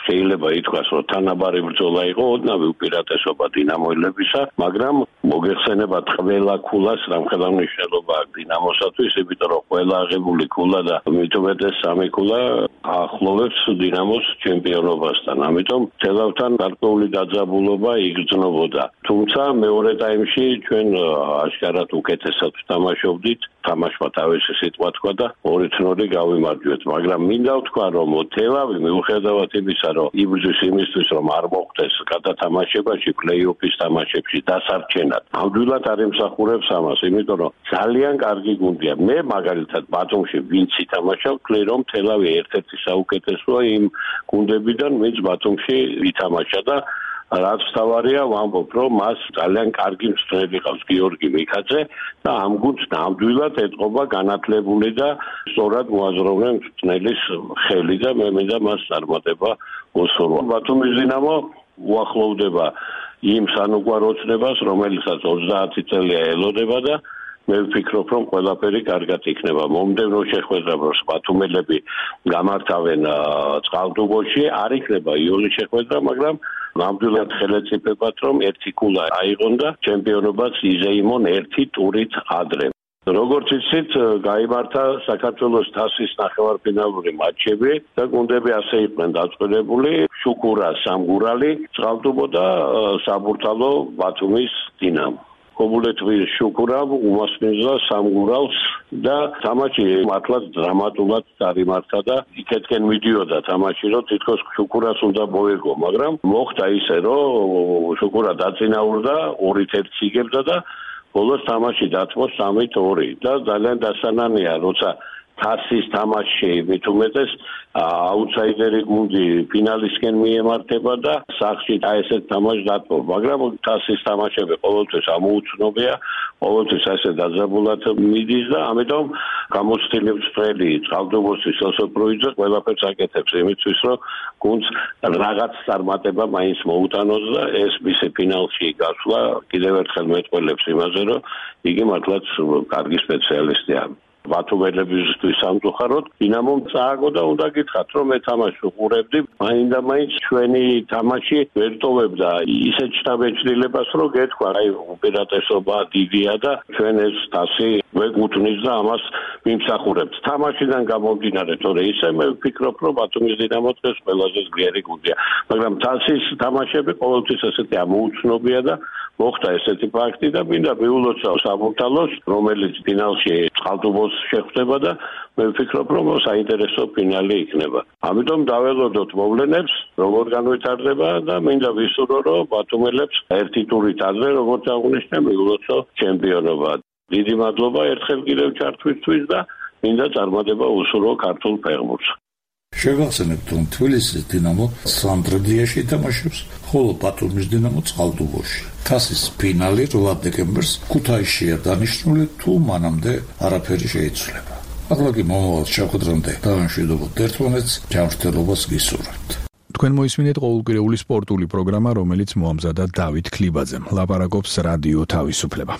შეიძლება ითქვას, რომ თანაბარი ბრძოლა იყო ოდნავ უპირატესობა დინამოელებისა, მაგრამ მოგეხსენებათ ყველა ქულას რამხელა მნიშვნელობა აქვს დინამოსათვის, იმიტომ რომ ყველა აღებული ქულა და მithumetes სამი ქულა ახლოვებს დინამოს ჩემპიონობასთან. ამიტომ თელავთან გარკვეული დაძაბულობა იგრძნობოდა. თუმცა მეორე ტაიმში ჩვენ აშკარად უკეთესად ვთამაშობდით, თამაშმა თავისი სიტყვა თქვა და 2-0 გავიმარჯვეთ, მაგრამ მინდა ვთქვა, რომ თელავი მიუხედავად იმისა, რომ იბრძვის იმისთვის, რომ არ მოხდეს გადათამაშებაში, პლეი-ოფის თამაშებში დასარჩენად. ნამდვილად არ ემსახურებს ამას, იმიტომ რომ ძალიან კარგი გუნდია. მე მაგალითად ბათუმში ვინც ითამაშა, ვთვლი, რომ თელავი ერთ-ერთი საუკეთესოა იმ გუნდებიდან, ვინც ბათუმში ითამაშა და რაც თავარია, ვამბობ, რომ მას ძალიან კარგი მწვრთნელი ყავს გიორგი მიქაძე და ამ გუნდს ნამდვილად ეტყობა განათლებული და სწორად მოაზროვნე მწვრთნელის ხელი და მე მინდა მას წარმატება უსურვა. ბათუმის დინამო უახლოვდება იმ სანუკვარ ოცნებას, რომელსაც 30 წელია ელოდება და მე ვფიქრობ, რომ ყველაფერი კარგად იქნება. მომდევნო შეხვედრას ბათუმელები გამართავენ წყალტუბოში, არ იქნება იული შეხვედრა, მაგრამ ნამდვილად ხელეწიფებათ, რომ ერთი ქულა აიღონ და ჩემპიონობაც იზეიმონ ერთი ტურით ადრე. როგორც იცით, გაიმართა საქართველოს თასის ნახევარფინალური მატჩები და გუნდები ასე იყვნენ დაწყვილებული: შუქურა სამგურალი, წყალტუბო და საბურთალო ბათუმის დინამო. კობულეთვის შუქურამ უმასპინძლა სამგურალს და თამაში მართლაც დრამატულად წარიმართა და იქეთკენ მიდიოდა თამაში, რომ თითქოს შუქურას უნდა მოეგო, მაგრამ მოხდა ისე, რომ შუქურა დაწინაურდა, 2-1 იგებდა და ბოლოს თამაში დათმო 3-2 და ძალიან დასანანია, როცა თასის თამაში მithumetes აუთსაიდერი გუნდი ფინალისკენ მიემართება და სახში ესეთ თამაშს დათმობს, მაგრამ თასის თამაშები ყოველთვის ამოუცნობია, ყოველთვის ასე დაძაბულად მიდის და ამიტომ გამოცდილი მწვრთნელი წყალტუბოსის ოსოპროიძე ყველაფერს აკეთებს იმისთვის, რომ გუნდს რაღაც წარმატება მაინც მოუტანოს და ეს მისი ფინალში გასვლა კიდევ ერთხელ მეტყველებს იმაზე, რომ იგი მართლაც კარგი სპეციალისტია. ბათუმელებისთვის სამწუხაროდ დინამომ წააგო და უნდა გითხრათ, რომ მე თამაშს უყურებდი, მაინდა-მაინც ჩვენი თამაში ვერ ტოვებდა ისეთ შთაბეჭდილებას, რომ გეთქვა, აი უპირატესობა დიდია და ჩვენ ეს თასი ვეკუთვნის და ამას ვიმსახურებთ. თამაშიდან გამომდინარე, თორე ისე მე ვფიქრობ, რომ ბათუმის დინამო დღეს ყველაზე ძლიერი გუნდია, მაგრამ თასის თამაშები ყოველთვის ესეთი ამოუცნობია და მოხდა ესეთი ფაქტი და მინდა მიულოცავ საბურთალოს, რომელიც ფინალში წყალტუბოს შეხვდება და მე ვფიქრობ, რომ საინტერესო ფინალი იქნება. ამიტომ დაველოდოთ მოვლენებს, როგორ განვითარდება და მინდა ვისურვო, რომ ბათუმელებს ერთი ტურით ადრე, როგორც აღნიშნე, მიულოცო ჩემპიონობა. დიდი მადლობა ერთხელ კიდევ ჩართვისთვის და მინდა წარმატება უსურვო ქართულ ფეხბურთს. შევახსენებთ, რომ თბილისის დინამო სანდრედიაში ითამაშებს, ხოლო ბათუმის დინამო წყალტუბოში. თასის ფინალი 8 დეკემბერს ქუთაისშია დანიშნული, თუ მანამდე არაფერი შეიცვლება. ახლა კი მომავალ შეხვედრამდე დავამშვიდობოთ ერთმანეთს, ჯანმრთელობას გისურვებთ. თქვენ მოისმინეთ ყოველკვირეული სპორტული პროგრამა, რომელიც მოამზადა დავით ქლიბაძემ. ლაპარაკობს რადიო თავისუფლება.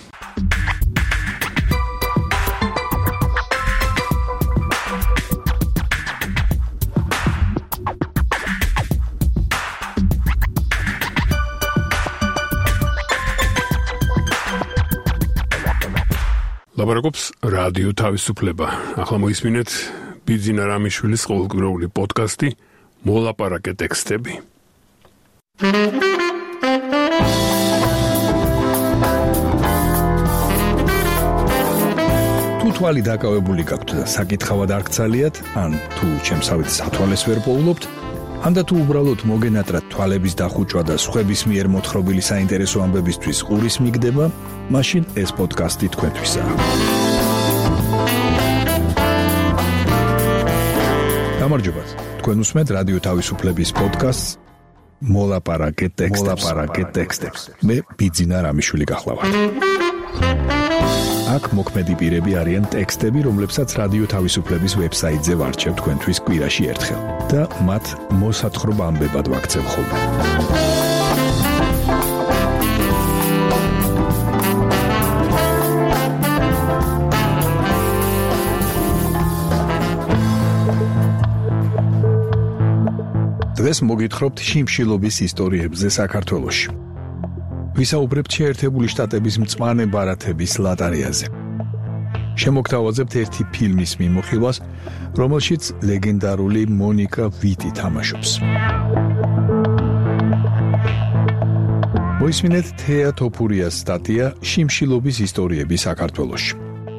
ლაპარაკობს რადიო თავისუფლება. ახლა მოისმინეთ ბიძინა რამიშვილის ყოველკვირეული პოდკასტი მოლაპარაკე ტექსტები. თუ თვალი დაკავებული გაქვთ და საკითხავად არ გცალიათ, ან თუ ჩემსავით სათვალეს ვერ პოულობთ, ან და თუ უბრალოდ მოგენატრათ თვალების დახუჭვა და სხვების მიერ მოთხრობილი საინტერესო ამბებისთვის ყურის მიგდება, მაშინ ეს პოდკასტი თქვენთვისაა. გამარჯობათ. თქვენ უსმენთ რადიო თავისუფლების პოდკასტს მოლაპარაკე ტექსტებს. მე ბიძინა რამიშვილი გახლავართ. აქ მოქმედი პირები არიან ტექსტები, რომლებსაც რადიო თავისუფლების ვებსაიტზე ვარჩევ თქვენთვის კვირაში ერთხელ და მათ მოსათხრობ ამბებად ვაქცევ ხოლმე. დღეს მოგითხრობთ შიმშილობის ისტორიებზე საქართველოში. ვისაუბრებთ შეერთებული შტატების მწვანე ბარათების ლატარიაზე. შემოგთავაზებთ ერთი ფილმის მიმოხილვას, რომელშიც ლეგენდარული მონიკა ვიტი თამაშობს. მოისმინეთ თეა თოფურიას სტატია შიმშილობის ისტორიები საქართველოში.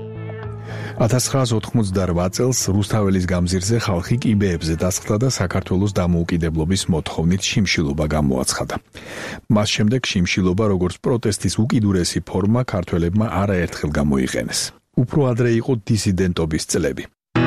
1988 წელს რუსთაველის გამზირზე ხალხი კიბეებზე დასხდა და საქართველოს დამოუკიდებლობის მოთხოვნით შიმშილობა გამოაცხადა. მას შემდეგ შიმშილობა როგორც პროტესტის უკიდურესი ფორმა ქართველებმა არაერთხელ გამოიყენეს. უფრო ადრე იყო დისიდენტობის წლები.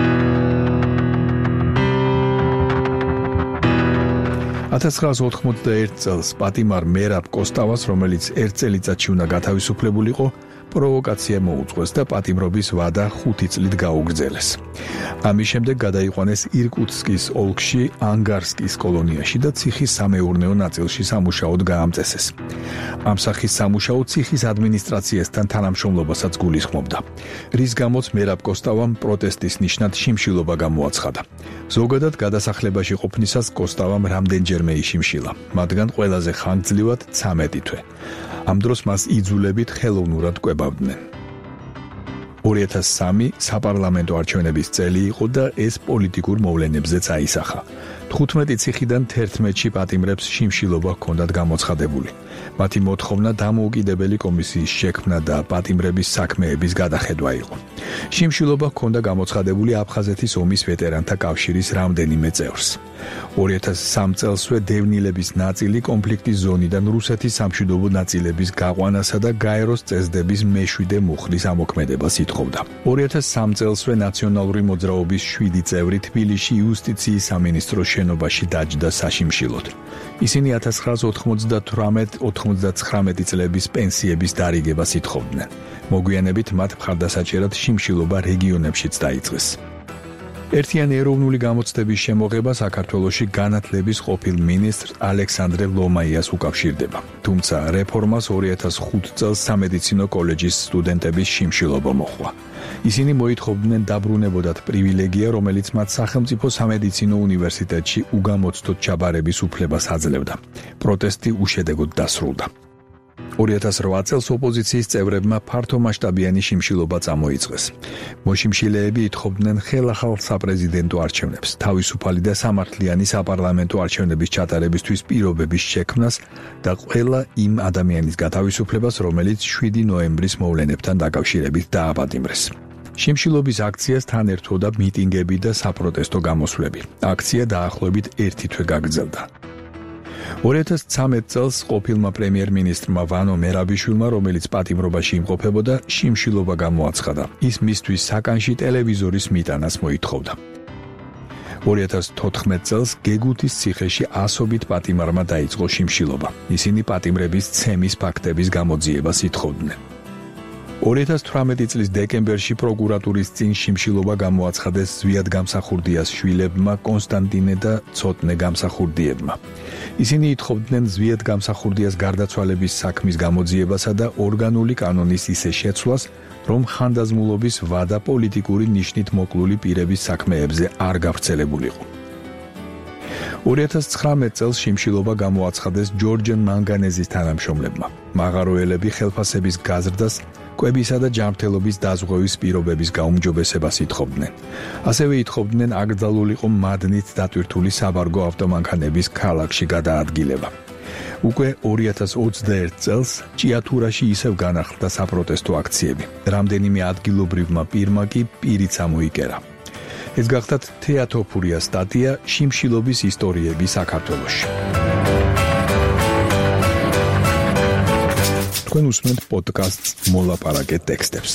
1991 წელს პატიმარ მერაბ კოსტავას, რომელიც 1 წელიწადში უნდა გათავისუფლებულიყო, პროვოკაცია მოუწყვეს და პატიმრობის ვადა 5 წლით გაუგრძელეს. ამის შემდეგ გადაიყვანეს ირკუტსკის ოლქში ანგარსკის კოლონიაში და ციხის სამეურნეო ნაწილში სამუშაოდ გაამწესეს. ამ სახის სამუშაო ციხის ადმინისტრაციასთან თანამშრომლობასაც გულისხმობდა, რის გამოც მერაბ კოსტავამ პროტესტის ნიშნად შიმშილობა გამოაცხადა. ზოგადად გადასახლებაში ყოფნისას კოსტავამ რამდენჯერმე იშიმშილა, მათგან ყველაზე ხანგრძლივად 13 თვე. ამ დროს მას იძულებით ხელოვნურად კვებავდნენ. 2003 საპარლამენტო არჩევნების წელი იყო და ეს პოლიტიკურ მოვლენებზეც აისახა. 15 ციხიდან 11-ში პატიმრებს შიმშილობა ჰქონდათ გამოცხადებული. მათი მოთხოვნა დამოუკიდებელი კომისიის შექმნა და პატიმრების საქმეების გადახედვა იყო. შიმშილობა ჰქონდა გამოცხადებული აფხაზეთის ომის ვეტერანთა კავშირის რამდენიმე წევრს. 2003 წელსვე დევნილების ნაწილი კონფლიქტის ზონიდან რუსეთის სამშვიდობო ნაწილების გაყვანასა და გაეროს წესდების მეშვიდე მუხლის ამოქმედებას ითხოვდა. 2003 წელსვე ნაციონალური მოძრაობის 7 წევრი თბილისში იუსტიციის სამინისტროს შენობაში დაჯდა საშიმშილოდ. ისინი 1998-99 წლების პენსიების დარიგებას ითხოვდნენ. მოგვიანებით მათ მხარდასაჭერად შიმშილობა რეგიონებშიც დაიწყეს. ერთიანი ეროვნული გამოცდების შემოღება საქართველოში განათლების ყოფილ მინისტრ ალექსანდრე ლომაიას უკავშირდება. თუმცა რეფორმას 2005 წელს სამედიცინო კოლეჯის სტუდენტების შიმშილობა მოჰყვა. ისინი მოითხოვდნენ დაბრუნებოდათ პრივილეგია, რომელიც მათ სახელმწიფო სამედიცინო უნივერსიტეტში უგამოცდოდ ჩაბარების უფლებას აძლევდა. პროტესტი უშედეგოდ დასრულდა. 2008 წელს ოპოზიციის წევრებმა ფართომასშტაბიანი შიმშილობა წამოიწყეს. მოშიმშილეები ითხოვდნენ ხელახალ საპრეზიდენტო არჩევნებს, თავისუფალი და სამართლიანი საპარლამენტო არჩევნების ჩატარებისთვის პირობების შექმნას და ყველა იმ ადამიანის გათავისუფლებას, რომელიც 7 ნოემბრის მოვლენებთან დაკავშირებით დააპატიმრეს. შიმშილობის აქციას თან ერთვოდა მიტინგები და საპროტესტო გამოსვლები. აქცია დაახლოებით 1 თვე გაგრძელდა. 2013 წელს ყოფილმა პრემიერ-მინისტრმა ვანო მერაბიშვილმა, რომელიც პატიმრობაში იმყოფებოდა, შიმშილობა გამოაცხადა. ის მისთვის საკანში ტელევიზორის მიტანას მოითხოვდა. 2014 წელს გეგუთის ციხეში ასობით პატიმარმა დაიწყო შიმშილობა. ისინი პატიმრების ცემის ფაქტების გამოძიებას ითხოვდნენ. 2018 წლის დეკემბერში პროკურატურის წინ შიმშილობა გამოაცხადეს ზვიად-გამსახურდიას შვილებმა კონსტანტინე და ცოტნე გამსახურდიებმა. ისინი ითხოვდნენ ზვიად-გამსახურდიას გარდაცვალების საქმის გამოძიებასა და ორგანული კანონის ისე შეცვლას, რომ ხანდაზმულობის ვადა პოლიტიკური ნიშნით მოკლული პირების საქმეებზე არ გავრცელებულიყო. 2019 წელს შიმშილობა გამოაცხადეს ჯორჯ მანგანეზის თანამშრომლებმა. მაღაროელები ხელფასების გაზრდას, კვებისა და ჯანმრთელობის დაზღვევის პირობების გაუმჯობესებას ითხოვდნენ. ასევე ითხოვდნენ აკრძალულიყო მადნით დატვირთული საბარგო ავტომანქანების ქალაქში გადაადგილება. უკვე 2021 წელს ჭიათურაში ისევ განახლდა საპროტესტო აქციები. რამდენიმე ადგილობრივმა პირმა კი პირით ამოიკერა. ეს გახდათ თეა თოფურიას სტატია შიმშილობის ისტორიები საქართველოში. თქვენ უსმენთ პოდკასტს მოლაპარაკე ტექსტებს.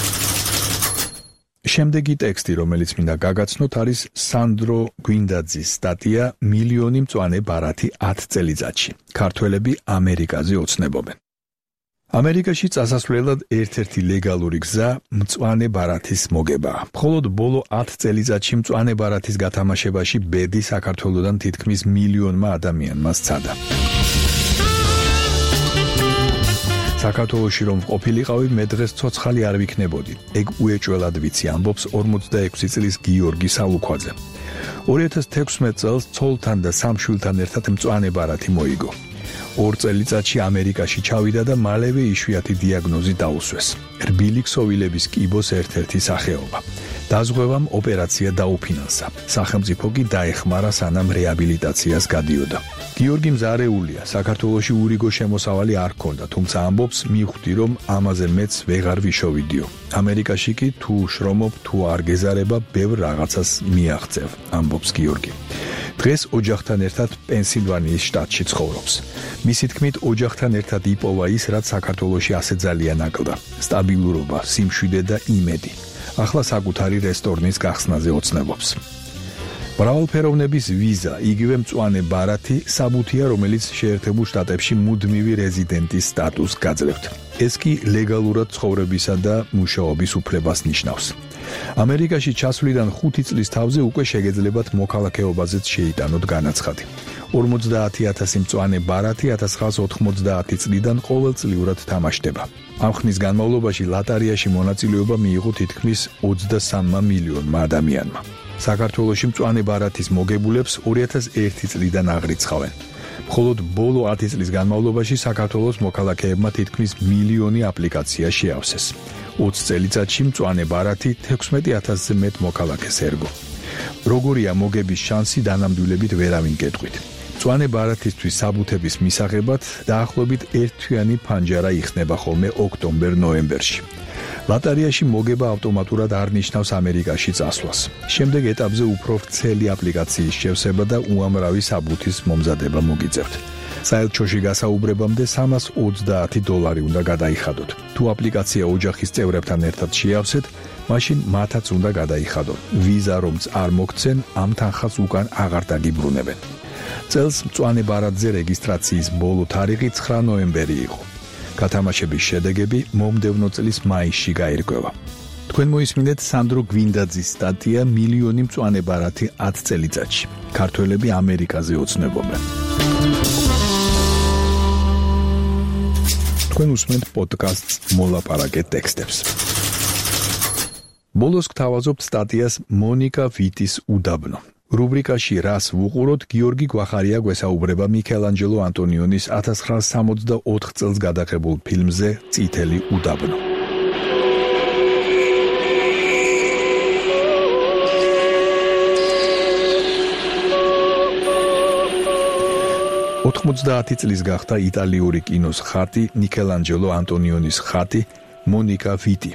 შემდეგი ტექსტი, რომელიც მინდა გაგაცნოთ, არის სანდრო გვინდაძის სტატია მილიონი მწვანე ბარათი 10 წელიწადში. ქართველები ამერიკაზე ოცნებობენ. ამერიკაში წასასვლელად ერთ-ერთი ლეგალური გზა მწვანე ბარათის მოგებაა. მხოლოდ ბოლო 10 წელიწადში მწვანე ბარათის გათამაშებაში ბედი საქართველოდან თითქმის მილიონმა ადამიანმა სცადა. საქართველოში რომ ყოფილიყავი, მე დღეს ცოცხალი არ ვიქნებოდი. ეგ უეჭველად ვიცი, ამბობს 46 წლის გიორგი სალუქვაძე. 2016 წელს ცოლთან და სამ შვილთან ერთად მწვანე ბარათი მოიგო. 2 წელიწადში ამერიკაში ჩავიდა და მალევე იშვიათი დიაგნოზი დაუსვეს. რბილი ქსოვილების კიბოს ერთ-ერთი სახეობა. დაზღვევამ ოპერაცია დაუფინანსა. სახელმწიფო კი დაეხმარა სანამ რეაბილიტაციას გადიოდა. გიორგი მზარეულია, საქართველოში ურიგო შემოსავალი არ ჰქონდა, თუმცა ამბობს მივხვდი რომ ამაზე მეც ვეღარ ვიშოვიდიო. ამერიკაში კი თუ შრომობ, თუ არ გეზარება, ბევრ რაღაცას მიაღწევ, ამბობს გიორგი. დღეს ოჯახთან ერთად პენსილვანიის შტატში ცხოვრობს. მისი თქმით, ოჯახთან ერთად იპოვა ის, რაც საქართველოში ასე ძალიან აკლდა: სტაბილურობა, სიმშვიდე და იმედი. ახლა საკუთარი რესტორნის გახსნაზე ოცნებობს. მრავალფეროვნების ვიზა, იგივე მწვანე ბარათი, საბუთია, რომელიც შეერთებულ შტატებში მუდმივი რეზიდენტის სტატუსს გაძლევთ. ეს კი ლეგალურად ცხოვრებისა და მუშაობის უფლებას ნიშნავს. ამერიკაში ჩასვლიდან 5 წლის თავზე უკვე შეგეძლებათ მოქალაქეობაზეც შეიტანოთ განაცხადი. 50,000 მწვანე ბარათი 1990 წლიდან ყოველწლიურად თამაშდება. ამ ხნის განმავლობაში ლატარიაში მონაწილეობა მიიღო თითქმის 23 მილიონმა ადამიანმა. საქართველოში მწვანე ბარათის მოგებულებს 2001 წლიდან აღრიცხავენ. მხოლოდ ბოლო 10 წლის განმავლობაში საქართველოს მოქალაქეებმა თითქმის მილიონი აპლიკაცია შეავსეს. 20 წელიწადში მწვანე ბარათი 16,000-ზე მეტ მოქალაქეს ერგო. როგორია მოგების შანსი, დანამდვილებით ვერავინ გეტყვით. მწვანე ბარათისთვის საბუთების მისაღებად დაახლოებით ერთთვიანი ფანჯარა იხსნება ხოლმე ოქტომბერ-ნოემბერში. ლატარიაში მოგება ავტომატურად არ ნიშნავს ამერიკაში წასვლას. შემდეგ ეტაპზე უფრო ვრცელი აპლიკაციის შევსება და უამრავი საბუთის მომზადება მოგიწევთ. საელჩოში გასაუბრებამდე $320 უნდა გადაიხადოთ. თუ აპლიკაცია ოჯახის წევრებთან ერთად შეავსეთ, მაშინ მათაც უნდა გადაიხადონ. ვიზა რომც არ მოგცენ, ამ თანხას უკან აღარ დაგიბრუნებენ. წელს მწვანე ბარათზე რეგისტრაციის ბოლო თარიღი 9 ნოემბერი იყო. გათამაშების შედეგები მომდევნო წლის მაისში გაირკვევა. თქვენ მოისმინეთ სანდრო გვინდაძის სტატია მილიონი მწვანე ბარათი 10 წელიწადში. ქართველები ამერიკაზე ოცნებობენ. თქვენ უსმენთ პოდკასტს მოლაპარაკე ტექსტებს. ბოლოს გთავაზობთ სტატიას მონიკა ვიტის უდაბნო. რუბრიკაში რას ვუყუროთ, გიორგი გვახარია გვესაუბრება მიქელანჯელო ანტონიონის 1964 წელს გადაღებულ ფილმზე წითელი უდაბნო. $90 წლის გახდა იტალიური კინოს ხატი, მიქელანჯელო ანტონიონის ხატი, მონიკა ვიტი.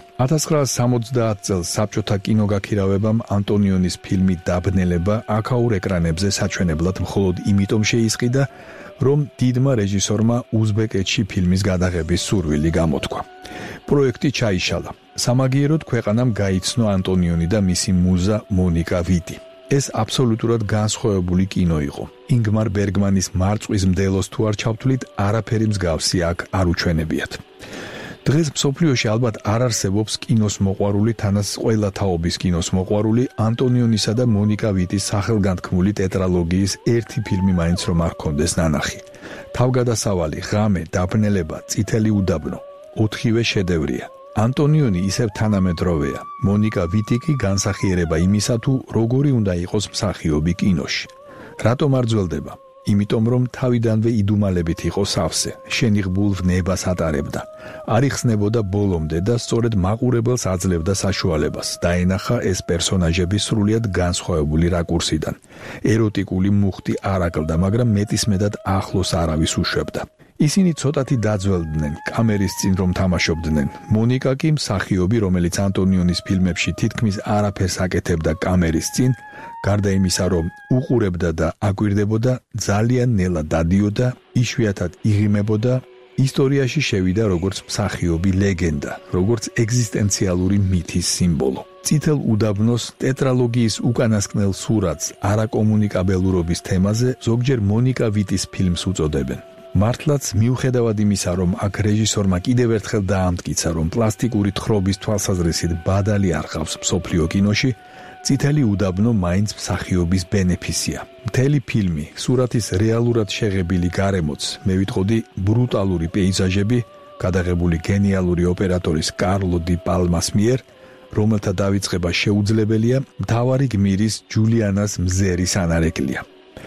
1970 წელს საბჭოთა კინოგაქირავებამ ანტონიონის ფილმი დაბნელება აქაურ ეკრანებზე საჩვენებლად მხოლოდ იმიტომ შეისყიდა, რომ დიდმა რეჟისორმა უზბეკეთში ფილმის გადაღების სურვილი გამოთქვა. პროექტი ჩაიშალა. სამაგიეროდ ქვეყანამ გაიცნო ანტონიონი და მისი მუზა მონიკა ვიტი. ეს აბსოლუტურად განსხვავებული კინო იყო. ინგმარ ბერგმანის მარწყვის მდელოს თუ არ ჩავთვლით, არაფერი მსგავსი აქ არ უჩვენებიათ. დღეს მსოფლიოში ალბათ არ არსებობს კინოს მოყვარული, თანაც ყველა თაობის კინოს მოყვარული ანტონიონისა და მონიკა ვიტის სახელგანთქმული ტეტრალოგიის ერთი ფილმი მაინც რომ არ ჰქონდეს ნანახი. თავგადასავალი, ღამე, დაბნელება, წითელი უდაბნო, 4-ვე შედევრია. ანტონიონი ისევ თანამედროვეა. მონიკა ვიტი კი განსახიერება იმისა, თუ როგორი უნდა იყოს მსახიობი კინოში. რატომ არ ძველდება? იმიტომ რომ თავიდანვე იდუმალებით იყო სავსე, შენიღბულ ვნებას ატარებდა. არ იხსნებოდა ბოლომდე და სწორედ მაყურებელს აძლევდა საშუალებას დაენახა ეს პერსონაჟები სრულიად განსხვავებული რაკურსიდან. ეროტიკული მუხტი არ აკლდა, მაგრამ მეტისმეტად ახლოს არავის უშვებდა. ისინი ცოტათი დაძველდნენ, კამერის წინ რომ თამაშობდნენ. მონიკა კი მსახიობი, რომელიც ანტონიონის ფილმებში თითქმის არაფერს აკეთებდა კამერის წინ, გარდა იმისა, რომ უყურებდა და აკვირდებოდა, ძალიან ნელა დადიოდა, იშვიათად იღიმებოდა, ისტორიაში შევიდა როგორც მსახიობი ლეგენდა, როგორც ეგზისტენციალური მითის სიმბოლო. წითელ უდაბნოს ტეტრალოგიის უკანასკნელ სურათს არაკომუნიკაბელურობის თემაზე ზოგჯერ მონიკა ვიტის ფილმს უწოდებენ. მართლაც მიუხედავად იმისა, რომ აქ რეჟისორმა კიდევ ერთხელ დაამტკიცა, რომ პლასტიკური თხრობის თვალსაზრისით ბადალი არ ყავს მსოფლიო კინოში, წითელი უდაბნო მაინც მსახიობის ბენეფისია. მთელი ფილმი, სურათის რეალურად შეღებილი გარემოც, მე ვიტყოდი ბრუტალური პეიზაჟები, გადაღებული გენიალური ოპერატორის კარლო დი პალმას მიერ, რომელთა დავიწყება შეუძლებელია, მთავარი გმირის ჯულიანას მზერის ანარეკლია.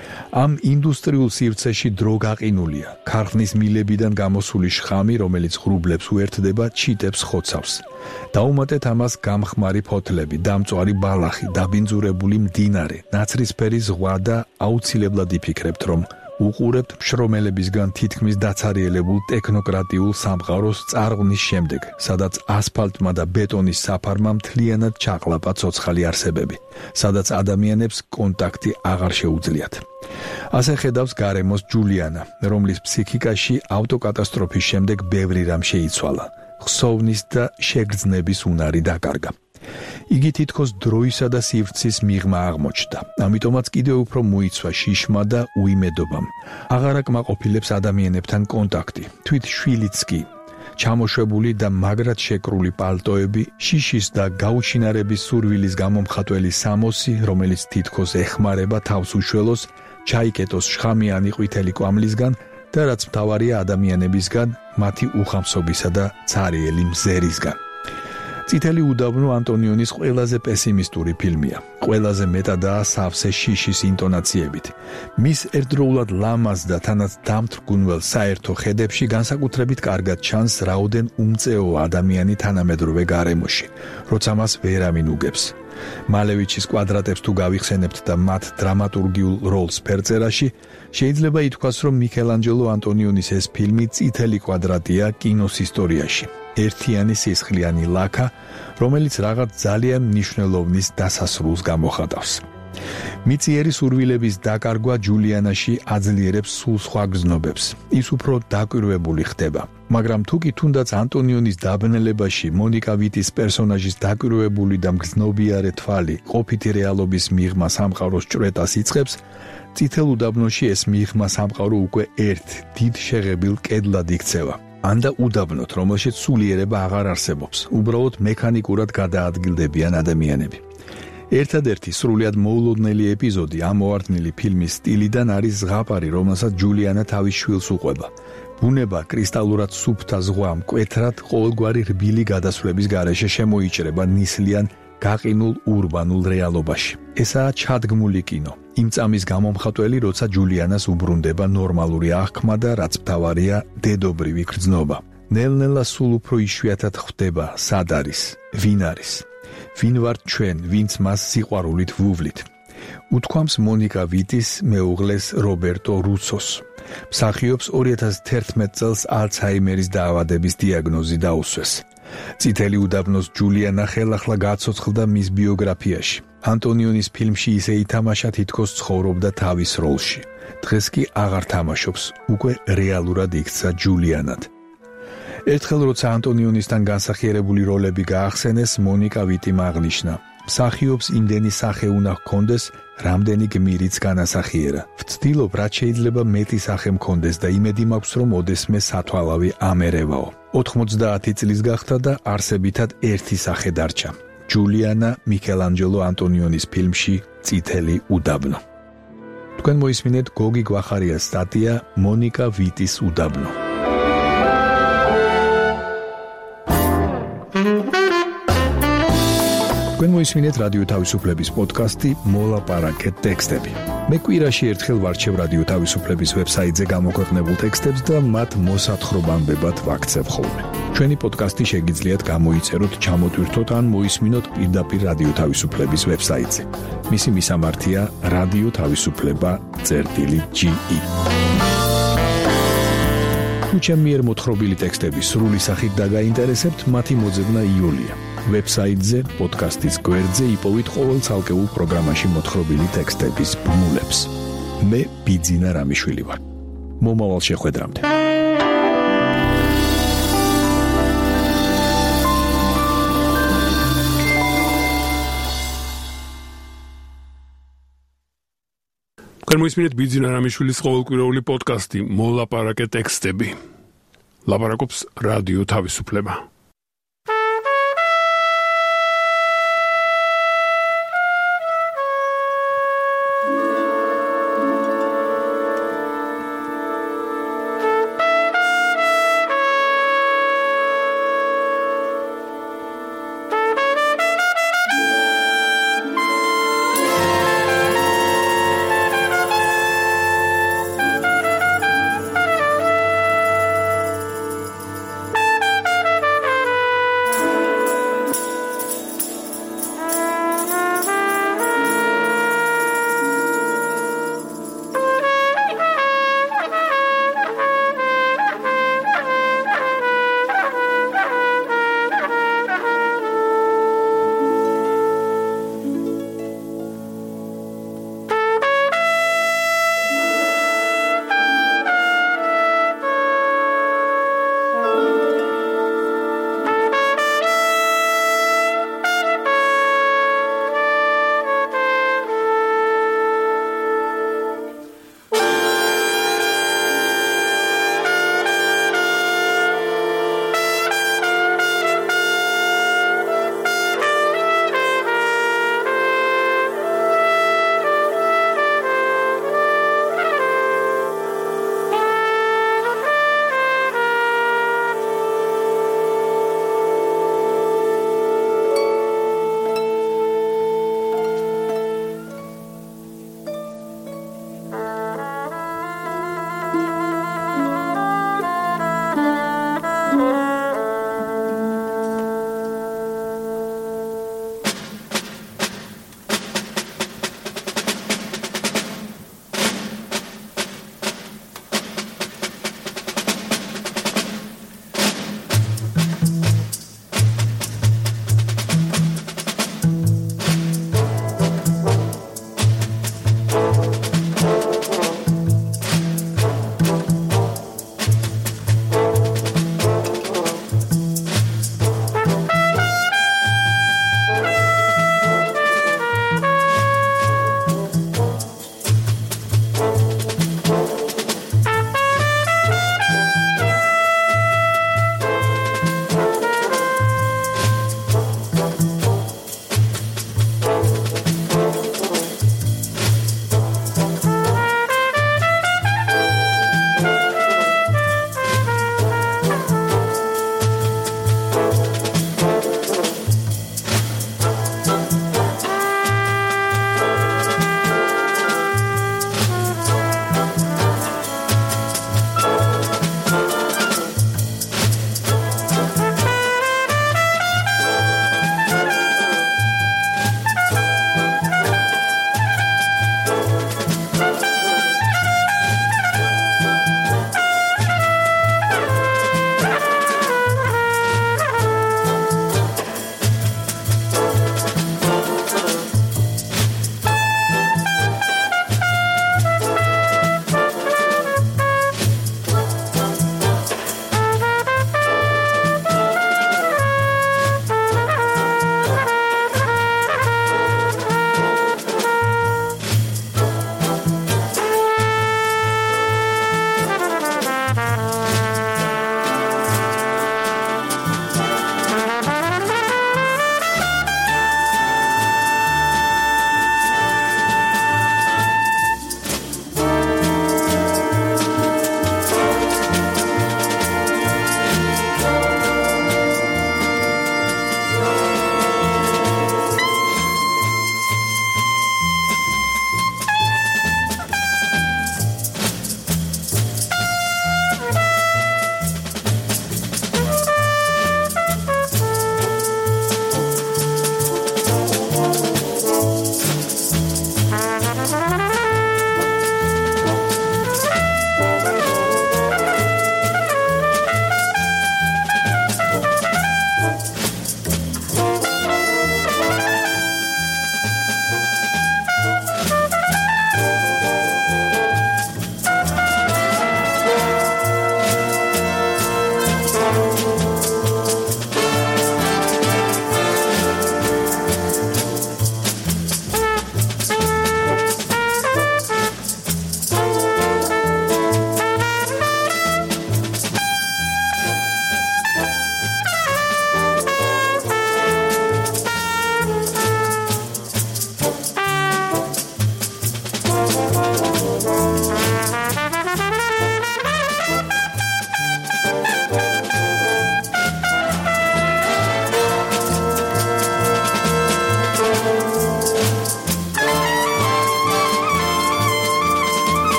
ამ ინდუსტრიულ სივრცეში დრო გაყინულია. ქარხნის მილებიდან გამოსული შხამი, რომელიც ღრუბლებს უერთდება, ჩიტებს ხოცავს. დაუმატეთ ამას გამხმარი ფოთლები, დამწვარი ბალახი, დაბინძურებული მდინარე, ნაცრისფერი ზღვა და აუცილებლად იფიქრებთ, რომ უყურებთ მშრომელებისგან თითქმის დაცარიელებულ ტექნოკრატიულ სამყაროს წარღვნის შემდეგ, სადაც ასფალტმა და ბეტონის საფარმა მთლიანად ჩაყლაპა ცოცხალი არსებები, სადაც ადამიანებს კონტაქტი აღარ შეუძლიათ. ასე ხედავს გარემოს ჯულიანა, რომლის ფსიქიკაში ავტოკატასტროფის შემდეგ ბევრი რამ შეიცვალა, ხსოვნის და შეგრძნების უნარი დაკარგა. იგი თითქოს დროისა და სივრცის მიღმა აღმოჩნდა. ამიტომაც კიდევ უფრო მოიცვა შიშმა და უიმედობამ. აღარ აკმაყოფილებს ადამიანებთან კონტაქტი. თვით შვილიც კი. ჩამოშვებული და მაგრად შეკრული პალტოები, შიშის და გაუჩინარების სურვილის გამომხატველი სამოსი, რომელიც თითქოს ეხმარება თავს უშველოს, ჩაიკეტოს შხამიანი ყვითელი კვამლისგან და რაც მთავარია ადამიანებისგან, მათი უხამსობისა და ცარიელი მზერისგან. წითელი უდაბნო ანტონიონის ყველაზე პესიმისტური ფილმია. ყველაზე მეტადაა სავსე შიშის ინტონაციებით. მის ერთდროულად ლამაზ და თანაც დამთრგუნველ საერთო ხედებში განსაკუთრებით კარგად ჩანს რაოდენ უმწეო ადამიანი თანამედროვე გარემოში, როცა მას ვერავინ უგებს. მალევიჩის კვადრატებს თუ გავიხსენებთ და მათ დრამატურგიულ როლს ფერწერაში, შეიძლება ითქვას, რომ მიქელანჯელო ანტონიონის ეს ფილმი წითელი კვადრატია კინოს ისტორიაში. ერთიანი სისხლიანი ლაქა, რომელიც რაღაც ძალიან მნიშვნელოვნის დასასრულს გამოხატავს. მიწიერი სურვილების დაკარგვა ჯულიანაში აძლიერებს სულ სხვა გრძნობებს. ის უფრო დაკვირვებული ხდება. მაგრამ თუ კი თუნდაც ანტონიონის დაბნელებაში მონიკა ვიტის პერსონაჟის დაკვირვებული და მგრძნობიარე თვალი ყოფითი რეალობის მიღმა სამყაროს ჭრეტას იწყებს, წითელ უდაბნოში ეს მიღმა სამყარო უკვე ერთ დიდ შეღებილ კედლად იქცევა. ანდა უდაბნოთ, რომელშიც სულიერება აღარ არსებობს, უბრალოდ მექანიკურად გადაადგილდებიან ადამიანები. ერთადერთი სრულიად მოულოდნელი ეპიზოდი ამოვარდნილი ფილმის სტილიდან არის ზღაპარი, რომელსაც ჯულიანა თავის შვილს უყვება. ბუნება კრისტალურად სუფთა ზღვა მკვეთრად ყოველგვარი რბილი გადასვლების გარეშე შემოიჭრება ნისლიან გაყინულ ურბანულ რეალობაში. ესაა ჩადგმული კინო. იმ წამის გამომხატველი, როცა ჯულიანას უბრუნდება ნორმალური აღქმა და რაც მთავარია, დედობრივი გრძნობა. ნელ-ნელა სულ უფრო იშვიათად ხვდება, სად არის, ვინ არის. ვინ ვართ ჩვენ, ვინც მას სიყვარულით ვუვლით. უთქვამს მონიკა ვიტის მეუღლეს რობერტო რუსოს. მსახიობს 2011 წელს ალცჰაიმერის დაავადების დიაგნოზი დაუსვეს. წითელი უდაბნოს ჯულიანა ხელახლა გაცოცხლდა მის ბიოგრაფიაში. ანტონიონის ფილმში ისე ითამაშა, თითქოს ცხოვრობდა თავის როლში. დღეს კი აღარ თამაშობს, უკვე რეალურად იქცა ჯულიანად. ერთხელ როცა ანტონიონისთან განსახიერებული როლები გაახსენეს, მონიკა ვიტიმ აღნიშნა: მსახიობს იმდენი სახე უნდა ჰქონდეს, რამდენი გმირიც განასახიერა. ვცდილობ, რაც შეიძლება მეტი სახე მქონდეს და იმედი მაქვს, რომ ოდესმე სათვალავი ამერევაო. 90 წლის გახდა და არსებითად ერთი სახე დარჩა. ჯულიანა მიქელანჯელო ანტონიონის ფილმში წითელი უდაბნო. თქვენ მოისმინეთ გოგი გვახარიას სტატია მონიკა ვიტის უდაბნო. თქვენ მოისმინეთ რადიო თავისუფლების პოდკასტი მოლაპარაკეთ ტექსტები. მე კვირაში ერთხელ ვარჩევ რადიო თავისუფლების ვებსაიტზე გამოქვეყნებულ ტექსტებს და მათ მოსათხრობამდებად ვაქცევ ხოლმე. ჩვენი პოდკასტი შეგიძლიათ გამოიწეროთ, ჩამოტვირთოთ ან მოისმინოთ პირდაპირ რადიო თავისუფლების ვებსაიტზე. მისი მისამართია რადიო თავისუფლება.ge. თუ ჩემი მიერ მოთხრობილი ტექსტები სრული სახით დაგაინტერესებთ, მათი მოძებნა იულია. ვებსაიტზე, პოდკასტის გვერდზე იპოვით ყოველ ცალკეულ პროგრამაში მოთხრობილი ტექსტების ბმულებს. მე ბიძინა რამიშვილი ვარ. მომავალ შეხვედრამდე. თქვენ მოისმინეთ ბიძინა რამიშვილის ყოველკვირეული პოდკასტი მოლაპარაკეთ ტექსტები. ლაპარაკობს რადიო თავისუფლება.